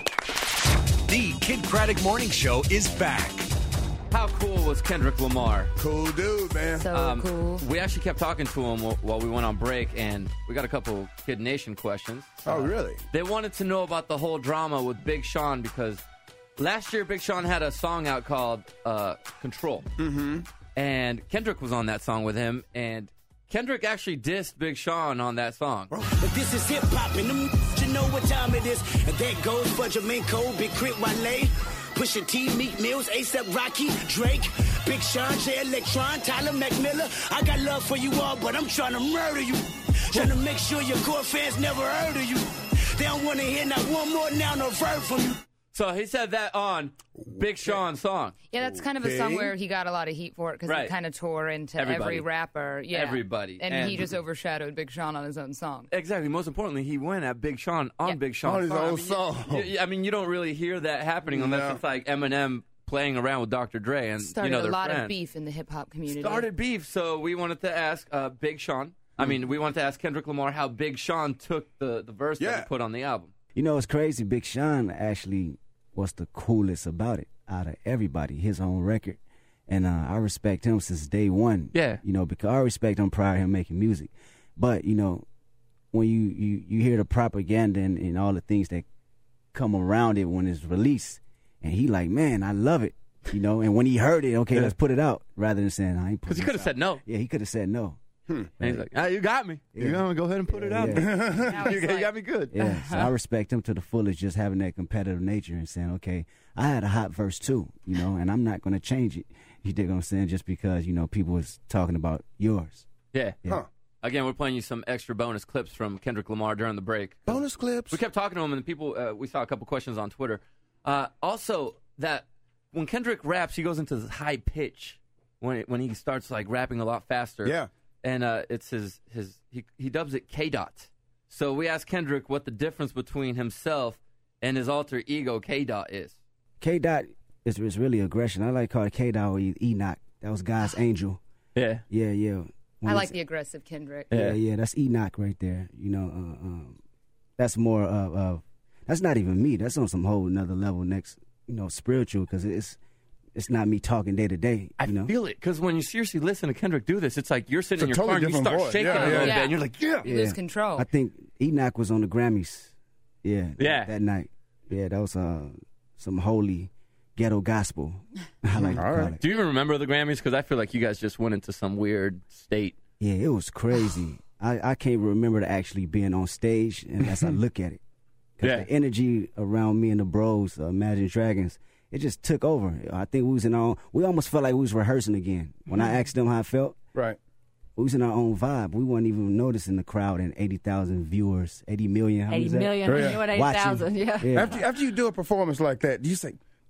The Kid Craddock Morning Show is back. How cool was Kendrick Lamar? Cool dude, man. So Um, cool. We actually kept talking to him while, while we went on break, and we got a couple Kid Nation questions. Oh, really? They wanted to know about the whole drama with Big Sean because last year Big Sean had a song out called uh, Control. Mm-hmm. And Kendrick was on that song with him, and Kendrick actually dissed Big Sean on that song. But this is hip hop, and them you know what time it is. And that goes for Jamaica, Big Crit Wale, Pusha T, Meek Mills, A$AP Rocky, Drake, Big Sean, J Electron, Tyler McMillan. I got love for you all, but I'm trying to murder you. Trying to make sure your core fans never heard of you. They don't want to hear not one more noun or verb from you. So he said that on Big Sean's song. Yeah, that's kind of a song Okay. where he got a lot of heat for it because Right. he kind of tore into Everybody. every rapper. Yeah. Everybody. And, And- he just overshadowed Big Sean on his own song. Exactly. Most importantly, he went at Big Sean on Big Sean's On his song. own I mean, you- song. you- I mean, you don't really hear that happening unless No. it's like Eminem playing around with Doctor Dre and Started you know a their lot friends. of beef in the hip hop community. Started beef. So we wanted to ask uh, Big Sean. I mean, we wanted to ask Kendrick Lamar how Big Sean took the, the verse that he put on the album. You know, it's crazy. Big Sean actually was the coolest about it out of everybody, his own record. And uh, I respect him since day one. Yeah. You know, because I respect him prior to him making music. But, you know, when you, you, you hear the propaganda and, and all the things that come around it when it's released, and he like, man, I love it. You know, and when he heard it, okay, Yeah. let's put it out, rather than saying, I ain't Because he could have said no. Yeah, he could have said no. And he's like, ah, you got me. Yeah. You got me. Go ahead and put it out. Yeah. you, you got me good. Yeah, so I respect him to the fullest, just having that competitive nature and saying, okay, I had a hot verse too, you know, and I'm not going to change it. You dig what I'm saying? Just because, you know, people was talking about yours. Yeah. Yeah. Huh. Again, we're playing you some extra bonus clips from Kendrick Lamar during the break. Bonus clips. We kept talking to him, and people, uh, we saw a couple questions on Twitter. Uh, also, that when Kendrick raps, he goes into this high pitch when it, when he starts like rapping a lot faster. Yeah. And uh, it's his his he he dubs it K Dot. So we asked Kendrick what the difference between himself and his alter ego K Dot is. K Dot is, is really aggression. I like calling K Dot or Enoch. That was God's angel. Yeah. Yeah, yeah. When I it's- like the aggressive Kendrick. Yeah, yeah, that's Enoch right there. You know, uh, um, that's more of, of, that's not even me. That's on some whole another level next, you know, spiritual, because it's, it's not me talking day to day. I You know, feel it because when you seriously listen to Kendrick do this, it's like you're sitting in It's your a car totally and you different start voice. shaking Yeah, a little yeah. bit, and you're like, yeah. You lose control. I think Enoch was on the Grammys. Yeah, Yeah. that night. Yeah, that was uh, some holy ghetto gospel. I like to All call right. it. Do you even remember the Grammys? Because I feel like you guys just went into some weird state. Yeah, it was crazy. I, I can't remember to actually being on stage unless I look at it. Because Yeah. the energy around me and the bros, uh, Imagine Dragons, it just took over. I think we was in our own, we almost felt like we was rehearsing again. When I asked them how I felt, Right. we was in our own vibe. We weren't even noticing the crowd and eighty thousand viewers, eighty million. How eighty was that? million. Oh, yeah. You know what, eighty Watching. thousand, yeah. Yeah. After, after you do a performance like that, do you say,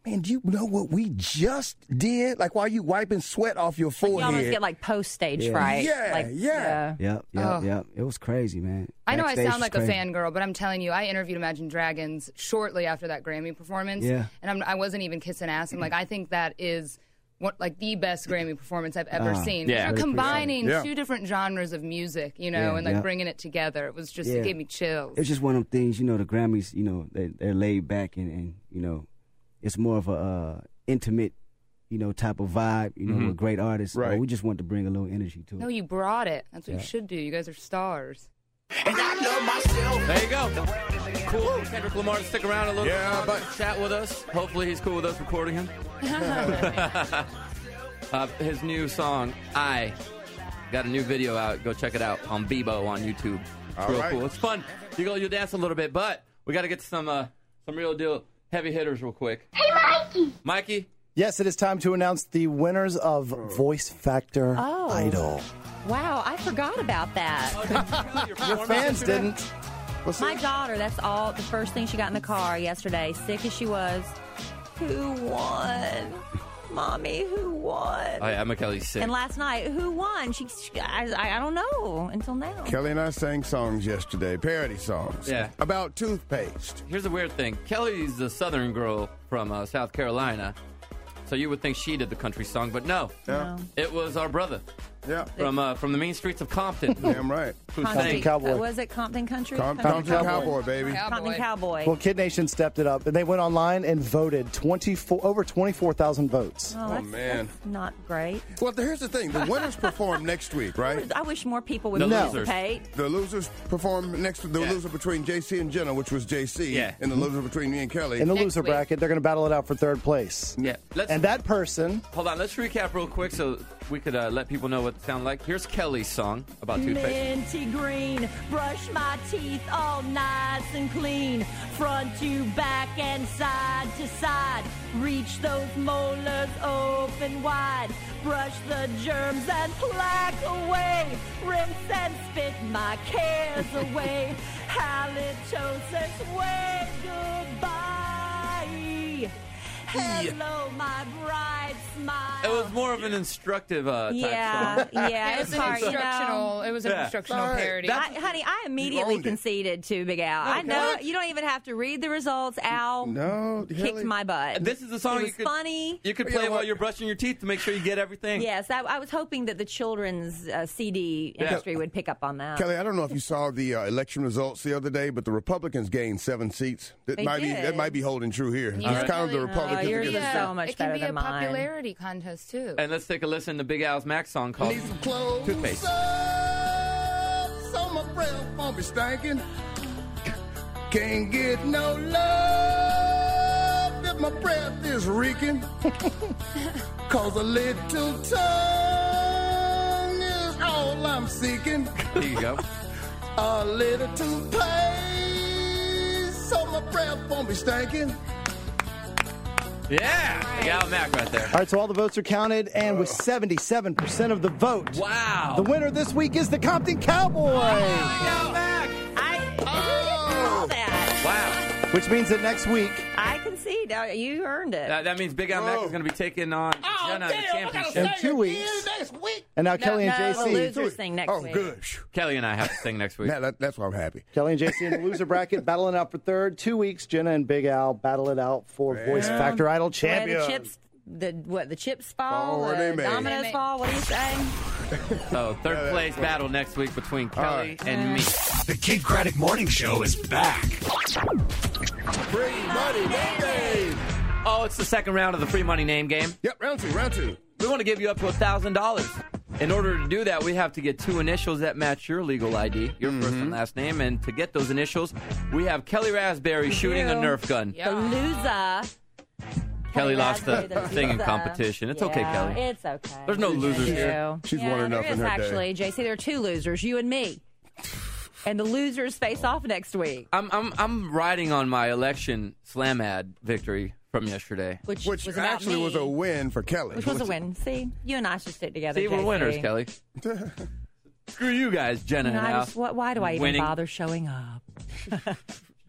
man, do you know what we just did? Like, while you wiping sweat off your forehead. You almost get like post-stage Yeah. fright. Yeah, like, yeah. Yep, yep, Oh. yep. It was crazy, man. I know I Backstage sound was like crazy. a fangirl, but I'm telling you, I interviewed Imagine Dragons shortly after that Grammy performance. Yeah. And I'm, I wasn't even kissing ass. I'm like, I think that is what, like the best Grammy performance I've ever Ah, seen. yeah. You're Really combining appreciate it. two Yeah. different genres of music, you know, Yeah, and like yeah. bringing it together. It was just, Yeah. it gave me chills. It's just one of them things, you know, the Grammys, you know, they, they're laid back and, and, you know, it's more of a uh, intimate, you know, type of vibe, you know, Mhm. with great artists. Right. So we just want to bring a little energy to it. No, you brought it. That's what Yeah. you should do. You guys are stars. And I love myself. There you go. Cool. Kendrick Lamar to stick around a little Yeah, bit, but- chat with us. Hopefully he's cool with us recording him. uh, his new song, I, got a new video out. Go check it out on Bebo on YouTube. It's All real right. cool. It's fun. You go, you dance a little bit, but we got to get to some uh, some real deal heavy hitters real quick. Hey, Mikey. Mikey. Yes, it is time to announce the winners of Voice Factor Oh. Idol. Wow, I forgot about that. Your fans didn't. What's My it? daughter, that's all, the first thing she got in the car yesterday, sick as she was. Who won? Mommy, who won? Oh, yeah, McKelly's sick. And last night, who won? She, she I, I, I don't know until now. Kelly and I sang songs yesterday, parody songs. Yeah. About toothpaste. Here's the weird thing. Kelly's a southern girl from uh, South Carolina, so you would think she did the country song, but no. Yeah. It was our brother Yeah. from uh, from the mean streets of Compton. Damn right. Who Compton sang. Cowboy. Uh, was it Compton Country? Com- Country Compton Cowboy, baby. Compton Cowboy. Well, Kid Nation stepped it up, and they went online and voted twenty-four over twenty-four thousand votes. Oh, Oh, that's, man. that's not great. Well, here's the thing. The winners perform next week, right? I wish more people would The participate. The losers perform next. The Yeah. loser between J C and Jenna, which was J C, Yeah. and the loser between me and Kelly. In the Next loser week. bracket, they're going to battle it out for third place. Yeah. Let's, And that person, hold on. Let's recap real quick so we could uh, let people know what it sounded like. Here's Kelly's song about toothpaste. Minty green, brush my teeth all nice and clean. Front to back and side to side. Reach those molars open wide. Brush the germs and plaque away. Rinse and spit my cares away. Halitosis, wave goodbye. Hello, my bright smile. It was more of an instructive uh, type Yeah, song. yeah, It it's was an hard, you know. instructional. It was an Yeah. instructional All right. parody. I, honey, I immediately owned it. conceded to Big Al. I know you don't even have to read the results. Al No, kicked Kelly. my butt. This is the song It was you could funny. You could You play know while what? you're brushing your teeth to make sure you get everything. Yes, I, I was hoping that the children's uh, C D Yeah. industry would pick up on that. Kelly, I don't know if you saw the uh, election results the other day, but the Republicans gained seven seats. That They might be did. that might be holding true here. Yeah. It's kind of the Kelly, uh, Republicans. yours against is the- so much it can better be than a mine. popularity contest too. And let's take a listen to Big Al's Mac song called Need some clothes Toothpaste. up, so my breath won't be stinking. Can't get no love if my breath is reeking. Cause a little tongue is all I'm seeking. Here you go. A little toothpaste, so my breath won't be stinking. Yeah. Big Al Mac right there. all right, so all the votes are counted, and with seventy-seven percent of the vote, Wow. the winner this week is the Compton Cowboy. Mac. I didn't know that. Wow. Which means that next week, I concede. Uh, You earned it. That, that means Big Al Mac is going to be taking on Jenna in the championship. in two weeks, and now Kelly and no, J the C. losers thing next Oh, week. good. Kelly and I have to sing next week. Yeah, that, that's why I'm happy. Kelly and J C in the loser bracket, battling out for third. Two weeks, Jenna and Big Al battle it out for Voice Factor Idol Where champion. the chips, the what? The chips fall. Fall where they the may. dominoes They may. fall. What do you say? So third place battle next week between Kelly and me. The Kid Craddock Morning Show is back. Free money name game. Oh, it's the second round of the free money name game. Yep, round two, round two. We want to give you up to one thousand dollars. In order to do that, we have to get two initials that match your legal I D, your first and last name. And to get those initials, we have Kelly Raspberry shooting a do. Nerf gun. The loser. Kelly lost the Raspberry, singing loser. competition. It's okay, Yeah, Kelly. It's okay. There's no losers Thank here. you. She's yeah, won enough there in is her day. actually, J C. There are two losers, you and me. And the losers face off next week. I'm I'm I'm riding on my election slam ad victory from yesterday. Which, Which was about actually me, was a win for Kelly. Which was a win. See, you and I should stick together. See, we're J C. winners, Kelly. Screw you guys, Jenna You know, and I Al. just, what, why do I even Winning. bother showing up?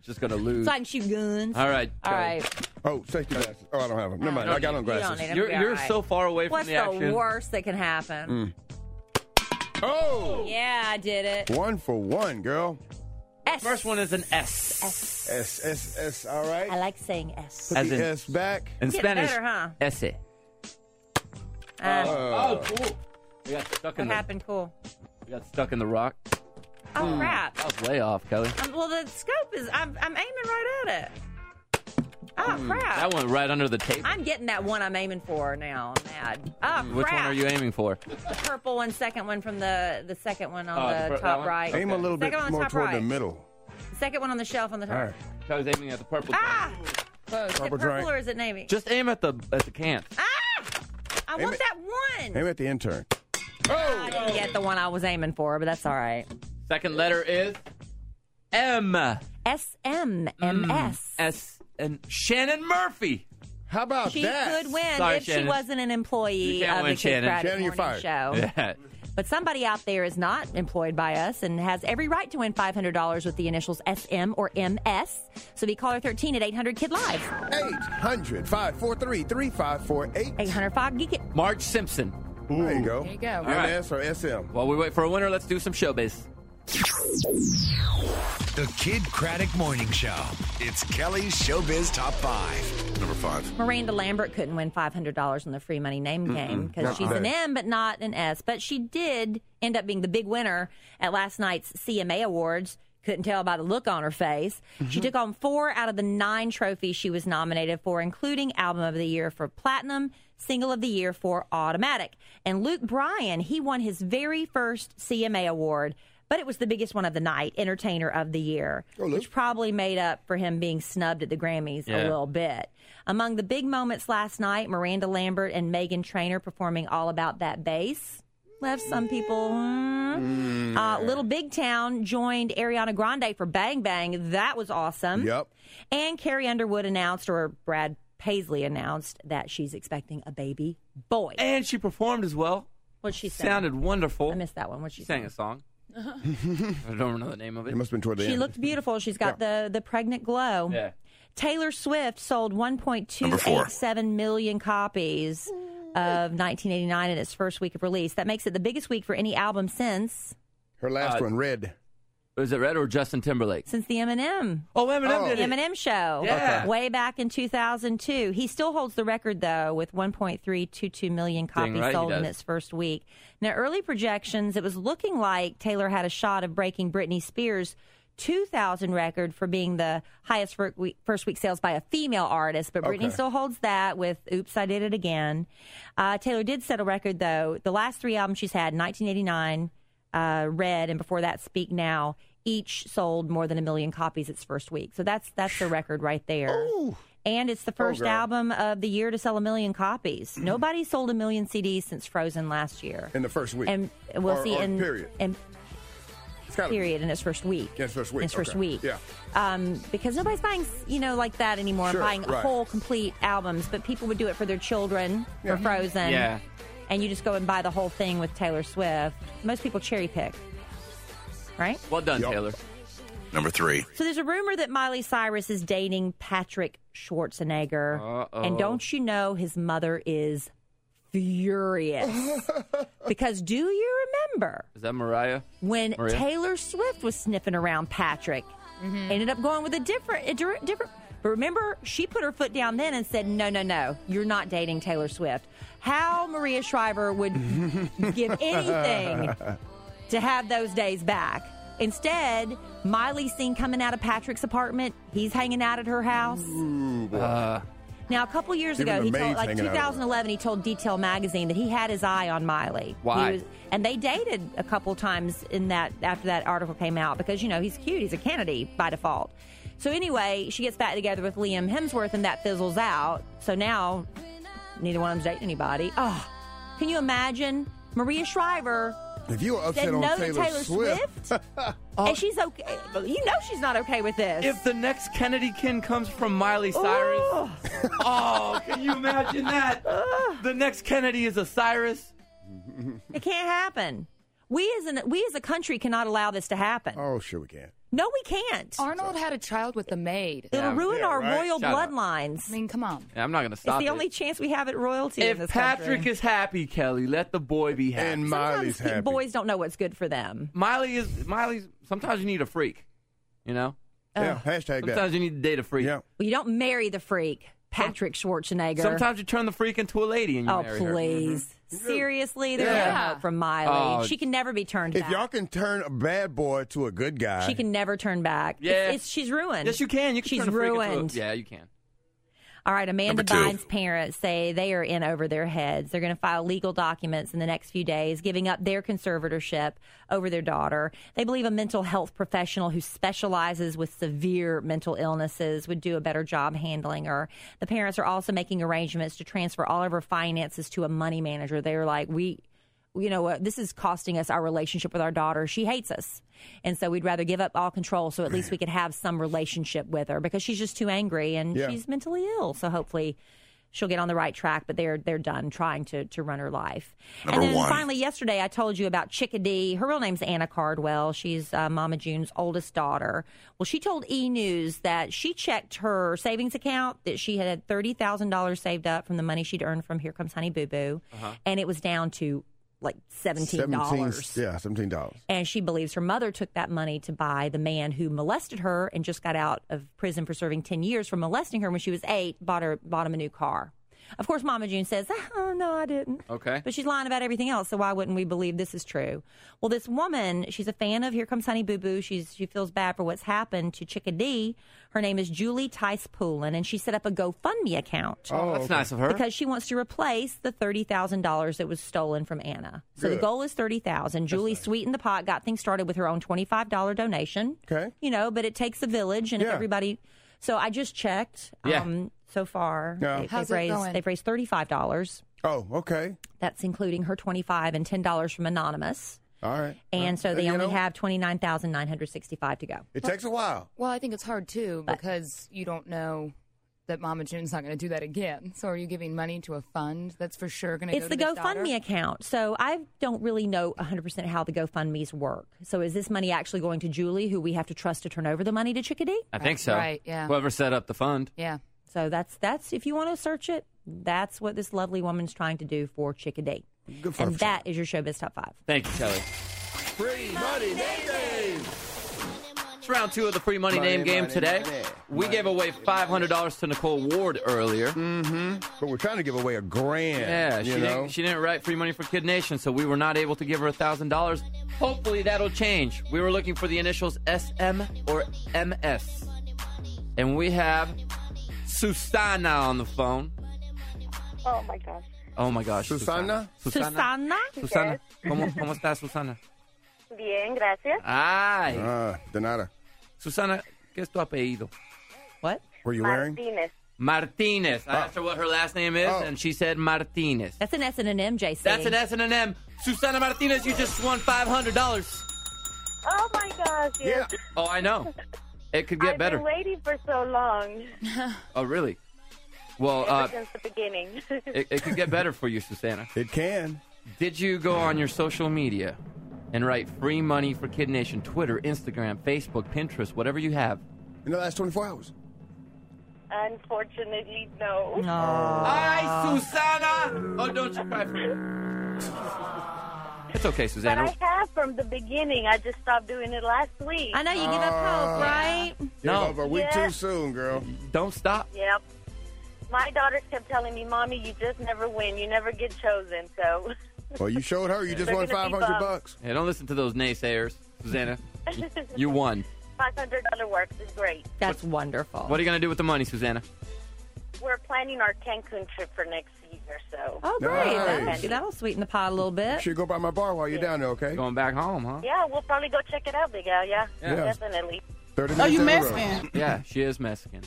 just going to lose. So I can shoot guns. All right. All Kelly. right. Oh, safety glasses. Oh, I don't have them. Never mind. I got on You don't glasses. need 'em. You're, You'll be you're all right. so far away What's from the action. the worst that can happen? Mm. Oh! Yeah, I did it. One for one, girl. S. First one is an S. S. S, S, S. All right. I like saying S. Put As the in- S back. In Get Spanish, better, huh? ese. Uh, Oh, cool. We got stuck what in the, happened? Cool. we got stuck in the rock. Oh, crap. That was way off, Kelly. Um, well, the scope is, I'm, I'm aiming right at it. Oh, crap. That went right under the table. I'm getting that one I'm aiming for now. I'm mad. Oh, Which crap. one are you aiming for? The purple one, second one from the, the second one on Oh, the the, fir- that top one? right. Aim a little bit Second one on the more top toward right. the middle. The second one on the shelf on the top. All right. I was aiming at the purple. Ah! Close. Is it Purple purple drink. or is it navy? Just aim at the at the can. Ah! I Aim want it- that one. Aim at the intern. I didn't get the one I was aiming for, but that's all right. Second letter is M. S M M S. S and Shannon Murphy. How about She that? could win Sorry, if Shannon. she wasn't an employee You can't of win, the Kid Shannon. Craddock Shannon, you're Morning fired. Show. Yeah. But somebody out there is not employed by us and has every right to win five hundred dollars with the initials S M or M S. So be caller thirteen at eight hundred Kid Live. eight hundred, five four three, three five four eight. eight hundred five Geek It. Marge Simpson. There you go. There you go. M right. S or S M? While we wait for a winner, let's do some showbiz. The Kid Craddock Morning Show. It's Kelly's Showbiz Top five. Number five. Miranda Lambert couldn't win five hundred dollars on the free money name game because Not she's an bad. M but not an S. But she did end up being the big winner at last night's C M A Awards. Couldn't tell by the look on her face. She took on four out of the nine trophies she was nominated for, including Album of the Year for Platinum, Single of the Year for Automatic. And Luke Bryan, he won his very first C M A Award, but it was the biggest one of the night, Entertainer of the Year, Oh, Luke. which probably made up for him being snubbed at the Grammys Yeah. a little bit. Among the big moments last night, Miranda Lambert and Meghan Trainor performing All About That Bass left some people. hmm. Uh, Little Big Town joined Ariana Grande for Bang Bang. That was awesome. Yep. And Carrie Underwood announced, or Brad Paisley announced, that she's expecting a baby boy. And she performed as well. What'd she say? Sounded wonderful. I missed that one. What'd she She sang say? a song. I don't know the name of it. It must have been toward the She end. looked beautiful. She's got the, the pregnant glow. Yeah. Taylor Swift sold one point two Number four. eight seven million copies of nineteen eighty-nine in its first week of release. That makes it the biggest week for any album since Her last Uh, one, Red. Was it Red or Justin Timberlake? since the Eminem. Oh, Eminem Oh. did The it. Eminem show. Yeah. Way back in two thousand two. He still holds the record, though, with one point three two two million copies Dang right he sold in does. its first week. Now, early projections, it was looking like Taylor had a shot of breaking Britney Spears' two thousand record for being the highest fir- week, first week sales by a female artist, but Britney Okay. still holds that with Oops, I Did It Again. Uh, Taylor did set a record, though. The last three albums she's had, nineteen eighty-nine, uh, Red, and before that, Speak Now, each sold more than a million copies its first week. So that's that's the record right there. Ooh. And it's the first girl. album of the year to sell a million copies. Nobody sold a million C Ds since Frozen last year. In the first week. And we'll Or- see or in period. in It's gotta be. period in its first week. Yeah, its first week. In its first Okay. week. Yeah. Um, because nobody's buying, you know, like that anymore, Sure, buying right. whole complete albums. But people would do it for their children Yeah. for Frozen. Yeah. And you just go and buy the whole thing with Taylor Swift. Most people cherry pick. Right? Well done, Yup. Taylor. Number three. So there's a rumor that Miley Cyrus is dating Patrick Schwarzenegger. Uh-oh. And don't you know his mother is furious? Because do you remember Is that Mariah? when Maria? Taylor Swift was sniffing around Patrick? Ended up going with a different, a dir- different. But remember, she put her foot down then and said, no, no, no, you're not dating Taylor Swift. How Maria Shriver would give anything to have those days back. Instead, Miley's seen coming out of Patrick's apartment. He's hanging out at her house. Uh, Now, a couple years Even ago, the he told, maid's like hanging out with her. twenty eleven, he told Detail magazine that he had his eye on Miley. Why? He was, and they dated a couple times in that after that article came out because you know he's cute. He's a Kennedy by default. So anyway, she gets back together with Liam Hemsworth, and that fizzles out. So now, neither one of them's dating anybody. Oh, can you imagine Maria Shriver? If you were upset Said on no to Taylor, Taylor Swift, Swift? And she's okay. You know she's not okay with this. if the next Kennedy kin comes from Miley Cyrus, Ugh. oh, can you imagine that? The next Kennedy is a Cyrus. It can't happen. We as an we as a country cannot allow this to happen. oh, sure we can. No, we can't. Arnold had a child with the maid. It'll Yeah, ruin yeah, our right. royal Shut up. bloodlines. I mean, come on. Yeah, I'm not going to It's stop the it. only chance we have at royalty in If this Patrick country. is happy, Kelly, let the boy be happy. And Sometimes Miley's pe- happy. boys don't know what's good for them. Miley is Miley's. Sometimes you need a freak, you know. Yeah, hashtag Sometimes that. you need to date a freak. Yeah. Well, you don't marry the freak, Patrick Schwarzenegger. Sometimes you turn the freak into a lady and you oh, marry her. please. Seriously, there's Yeah. no hope from Miley. Oh. She can never be turned If back. y'all can turn a bad boy to a good guy, She can never turn back. Yeah. It's, it's, she's ruined. Yes, you can. You can She's turn a freak into a- ruined. yeah, you can. All right, Amanda Number two. Bynes' parents say they are in over their heads. They're going to file legal documents in the next few days, giving up their conservatorship over their daughter. They believe a mental health professional who specializes with severe mental illnesses would do a better job handling her. The parents are also making arrangements to transfer all of her finances to a money manager. They're like, we... you know what, this is costing us our relationship with our daughter. She hates us. And so we'd rather give up all control so at least we could have some relationship with her because she's just too angry and Yeah. she's mentally ill. So hopefully she'll get on the right track, but they're they're done trying to, to run her life. Number and then one. finally, yesterday I told you about Chickadee. Her real name's Anna Cardwell. She's uh, Mama June's oldest daughter. Well, she told E! News that she checked her savings account, that she had thirty thousand dollars saved up from the money she'd earned from Here Comes Honey Boo Boo, Uh-huh. and it was down to like seventeen dollars. Yeah, seventeen dollars. And she believes her mother took that money to buy the man who molested her and just got out of prison for serving ten years for molesting her when she was eight, bought her bought him a new car. Of course, Mama June says, oh, no, I didn't. Okay. But she's lying about everything else, so why wouldn't we believe this is true? Well, this woman, she's a fan of Here Comes Honey Boo Boo. She's, she feels bad for what's happened to Chickadee. Her name is Julie Tice Poulin, and she set up a GoFundMe account. Oh, that's nice of her. Because she wants to replace the thirty thousand dollars that was stolen from Anna. So the Good. goal is thirty thousand dollars. Julie sweetened the pot, got things started with her own twenty-five dollars donation. Okay. You know, but it takes a village, and if Yeah. everybody... So I just checked. Yeah. Um, so far, Yeah. they, How's they've it raised going? they've raised thirty-five dollars. Oh, okay. That's including her twenty-five dollars and ten dollars from Anonymous. All right. And Well, so they you only know, have twenty-nine thousand nine hundred sixty-five to go. It takes a while. Well, I think it's hard too because you don't know that Mama June's not going to do that again. So are you giving money to a fund that's for sure going to go It's to the this daughter? GoFundMe account. So I don't really know one hundred percent how the GoFundMes work. So is this money actually going to Julie, who we have to trust to turn over the money to Chickadee? I think so. Right, yeah. Whoever set up the fund. Yeah. So that's, that's if you want to search it, that's what this lovely woman's trying to do for Chickadee. Good for And her. that is your Showbiz Top five. Thank you, Kelly. Free money, name It's round two of the free money, Money, name game money, today. money, We money. gave away five hundred dollars to Nicole Ward earlier. Mm-hmm. But we're trying to give away a grand. Yeah, she you know? didn't, she didn't write free money for Kid Nation, so we were not able to give her one thousand dollars. Hopefully that'll change. We were looking for the initials S M or M S. And we have Susana on the phone. Oh my gosh. Oh my gosh. Susana? Susana? Susana. ¿Cómo, ¿Cómo estás, Susana? Bien, gracias. Ay. Ah, de nada. Susana, ¿qué es tu apellido? What? Were you wearing? Martinez. Martinez. I Oh. asked her what her last name is, Oh. and she said Martinez. That's an S and an M, J C. That's an S and an M. Susana Martinez, you just won five hundred dollars. Oh my gosh, yes. Yeah. Oh, I know. It could get I've better. been waiting for so long. Oh, really? Well, uh, Ever since the beginning. it, it could get better for you, Susana. It can. Did you go on your social media and write free money for Kid Nation? Twitter, Instagram, Facebook, Pinterest, whatever you have. In the last twenty-four hours. Unfortunately, no. Hi, Susana! Oh, don't you cry for me. It's okay, But Susanna. I have from the beginning. I just stopped doing it last week. I know you give up hope, right? No. Give up a week Yeah. too soon, girl. Don't stop. Yep. My daughters kept telling me, Mommy, you just never win. You never get chosen. So Well, you showed her. You just They're won gonna five be hundred bummed. bucks. Hey, don't listen to those naysayers, Susanna. You, you won. five hundred dollars works is great. That's wonderful. What are you going to do with the money, Susanna? We're planning our Cancun trip for next year, so. Oh, great. Nice. That'll, that'll sweeten the pot a little bit. Should go by my bar while you're down there, okay? Going back home, huh? Yeah, we'll probably go check it out, Big Al. Yeah, Yeah. definitely. thirty Oh, minutes you down the road. Mexican? Yeah, she is Mexican.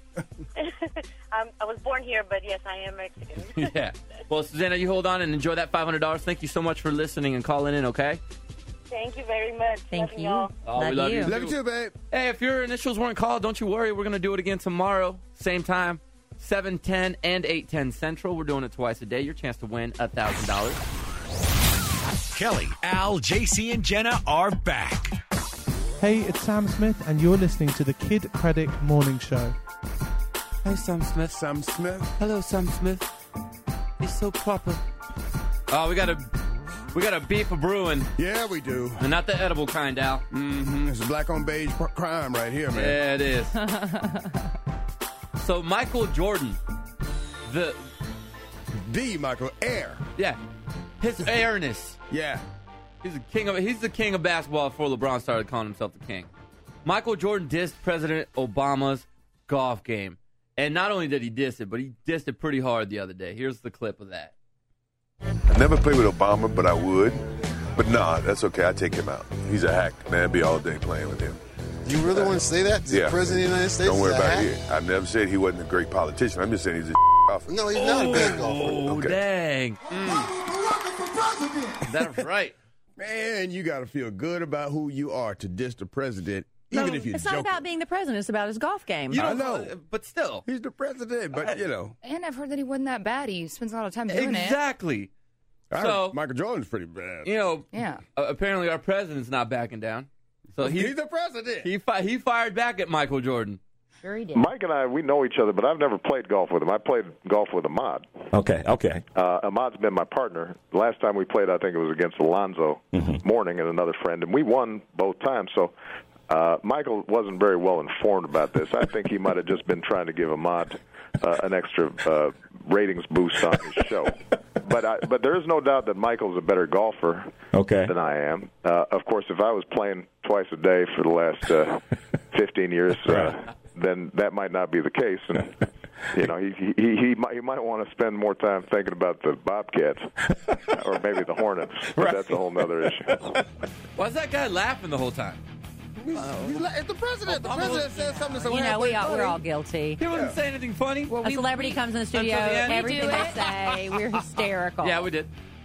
um, I was born here, but yes, I am Mexican. Yeah. Well, Susanna, you hold on and enjoy that five hundred dollars. Thank you so much for listening and calling in, okay? Thank you very much. Thank Love you. y'all. Oh, we love you. Love you too, babe. Hey, if your initials weren't called, don't you worry. We're going to do it again tomorrow. Same time, seven ten and eight ten Central. We're doing it twice a day. Your chance to win one thousand dollars. Kelly, Al, J C, and Jenna are back. Hey, it's Sam Smith, and you're listening to the Kid Craddock Morning Show. Hey, Sam Smith. Sam Smith. Hello, Sam Smith. He's so proper. Oh, we got a we got a beef of brewing. Yeah, we do. And not the edible kind, Al. Mm-hmm. It's a black on beige pr- crime right here, man. Yeah, it is. So Michael Jordan, the the Michael Air. Yeah, his airness. Yeah. He's the king of he's the king of basketball before LeBron started calling himself the king. Michael Jordan dissed President Obama's golf game. And not only did he diss it, but he dissed it pretty hard the other day. Here's the clip of that. I never played with Obama, but I would. But nah, that's okay. I take him out. He's a hack, man. I'd be all day playing with him. You really uh, want to say that? The yeah. President of the United States Don't worry is a about hack? it. I've never said he wasn't a great politician. I'm just saying he's a golfer. No, he's not oh, a bad golfer. Oh, okay. dang. Mm. That's right. Man, you got to feel good about who you are to diss the president, No, even if you're it's joking. not about being the president. It's about his golf game. You don't know, but still, he's the president. But you know, And I've heard that he wasn't that bad. He spends a lot of time doing it. Exactly. I So- heard Michael Jordan's pretty bad. You know, Yeah. uh, apparently our president's not backing down. So he, he's the president. He fi- he fired back at Michael Jordan. Sure he did. Mike and I, we know each other, but I've never played golf with him. I played golf with Ahmad. Okay, okay. Uh, Ahmad's been my partner. The last time we played, I think it was against Alonzo Mm-hmm. Mourning and another friend, and we won both times. So uh, Michael wasn't very well informed about this. I think he might have just been trying to give Ahmad uh, an extra uh, ratings boost on his show. But I, but there is no doubt that Michael's a better golfer okay. than I am. Uh, of course, if I was playing twice a day for the last uh, fifteen years, uh, then that might not be the case. And you know, he he he, he might he might want to spend more time thinking about the Bobcats or maybe the Hornets. But Right. that's a whole other issue. Why's that guy laughing the whole time? He's, he's like, it's the president. The president says something. So You know, we all, we're all guilty. He wasn't saying anything funny. Well, a celebrity comes in the studio, Until the end. everything We do they it. say, we're hysterical. Yeah, we did.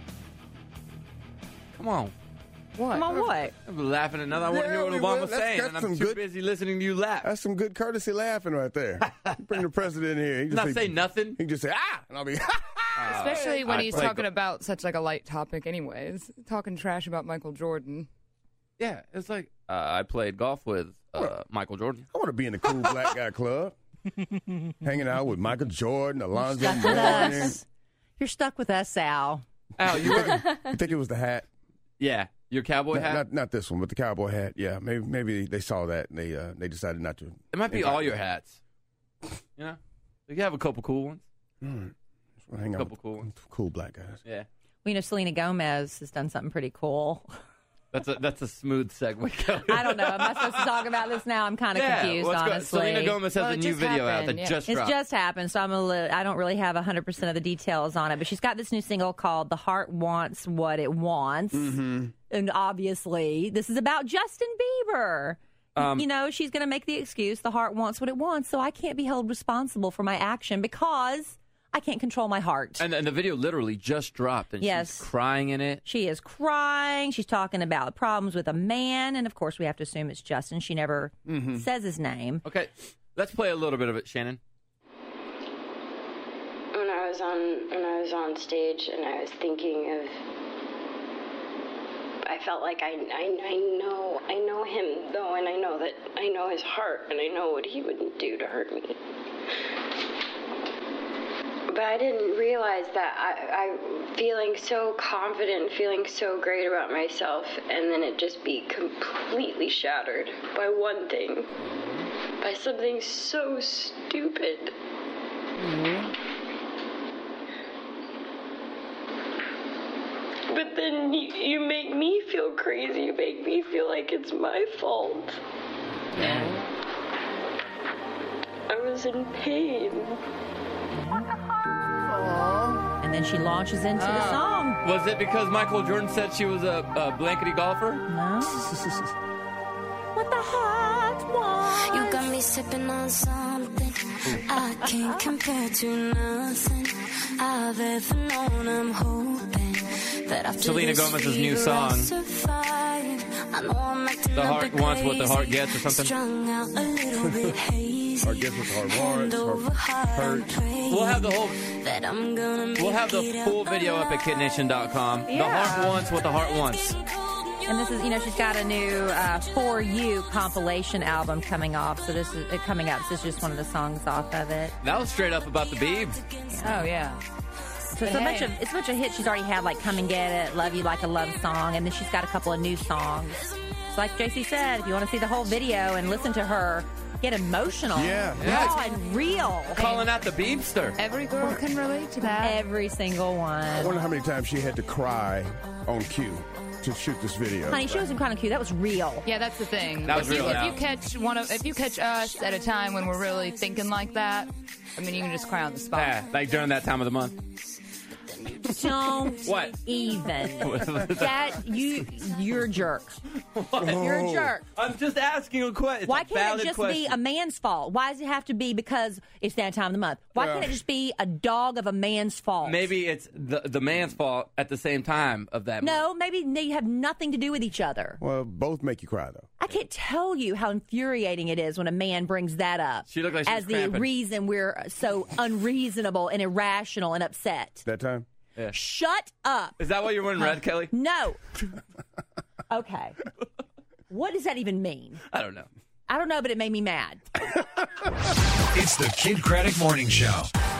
Come on. What? Come on, what? I'm laughing at nothing. I want to Yeah, hear what we will. Obama's That's- saying, that's and I'm some too good- busy listening to you laugh. That's some good courtesy laughing right there. You bring the president in here. He just Not say nothing. He can just say ah, and I'll be. Especially when I he's play talking go- about such like a light topic anyways. Talking trash about Michael Jordan. Yeah, it's like uh, I played golf with uh, Michael Jordan. I want to be in the cool black guy club, hanging out with Michael Jordan, Alonzo Stuck with Mourning. us. You're stuck with us, Al. Al, you were. I think it was the hat. Yeah, your cowboy Not, hat. not not this one, but the cowboy hat. Yeah, maybe maybe they saw that and they uh, they decided not to. It might be invite all me. your hats. You know, you have a couple cool ones. Mm. Just wanna hang out Couple with cool ones. cool black guys. Yeah, We know Selena Gomez has done something pretty cool. that's a that's a smooth segue. Kelly. I don't know. Am I supposed to talk about this now? I'm kind of Yeah, confused, what's go- honestly. Selena Gomez has Well, a it new just video out happened, that yeah. just It's dropped. just happened, so I'm a li- I don't really have one hundred percent of the details on it. But she's got this new single called "The Heart Wants What It Wants," Mm-hmm. and obviously, this is about Justin Bieber. Um, you know, she's going to make the excuse, "The heart wants what it wants," so I can't be held responsible for my action because I can't control my heart. and, and the video literally just dropped, and Yes. she's crying in it. She is crying. She's talking about problems with a man, and of course, we have to assume it's Justin. She never Mhm. says his name. Okay, let's play a little bit of it, Shannon. When I was on when I was on stage and I was thinking of, I felt like I, I, I know I know him though, and I know that I know his heart, and I know what he would do to hurt me. But I didn't realize that I, I feeling so confident, feeling so great about myself, and then it just be completely shattered by one thing, by something so stupid. But then you, you make me feel crazy. You make me feel like it's my fault. I was in pain. And then she launches into the song. Was it because Michael Jordan said she was a, a blankety golfer? No. What the heart wants. You got me sipping on something I can't compare to nothing I've ever known. I'm hoping that after Selena this Gomez's new fever I'll song. survive. I know I'm acting The a heart bit wants what the heart crazy, gets or something? strung out a little bit hazy. Heart gets what the heart wants. Hand over heart, Hurt. I'm praying We'll have the whole that I'm gonna we'll have make the it full out video up at kid nation dot com. The Yeah. heart wants what the heart wants. And this is, you know, she's got a new uh, For You compilation album coming off. So this is uh, coming up. So this is just one of the songs off of it. That was straight up about the Beeb. Oh, yeah. So it's a bunch of it's a bunch of hits she's already had, like Come and Get It, Love You Like a Love Song, and then she's got a couple of new songs. So like J C said, if you want to see the whole video and listen to her get emotional, Yeah. raw and real, Calling out the Beebster. Every girl can relate to that. every single I one. wonder how many times she had to cry on cue to shoot this video. Honey, she wasn't kind of cute. That was real. Yeah, that's the thing. That was if you, real, if yeah. you catch one of, if you catch us at a time when we're really thinking like that, I mean, you can just cry on the spot. Yeah, like during that time of the month. Don't What? even. That you you're a jerk. You're a jerk. I'm just asking a question. Why can't it just be a man's fault? Why does it have to be because it's that time of the month? Why Yeah. can't it just be a dog of a man's fault? Maybe it's the the man's fault at the same time of that. No, maybe they have nothing to do with each other. Well, both make you cry, though. I can't tell you how infuriating it is when a man brings that up She looked like she as was the cramping. reason we're so unreasonable and irrational and upset. That time? Yeah. Shut up. Is that why you're wearing red, Kelly? No. Okay. What does that even mean? I don't know. I don't know, but it made me mad. It's the Kid Craddock Morning Show.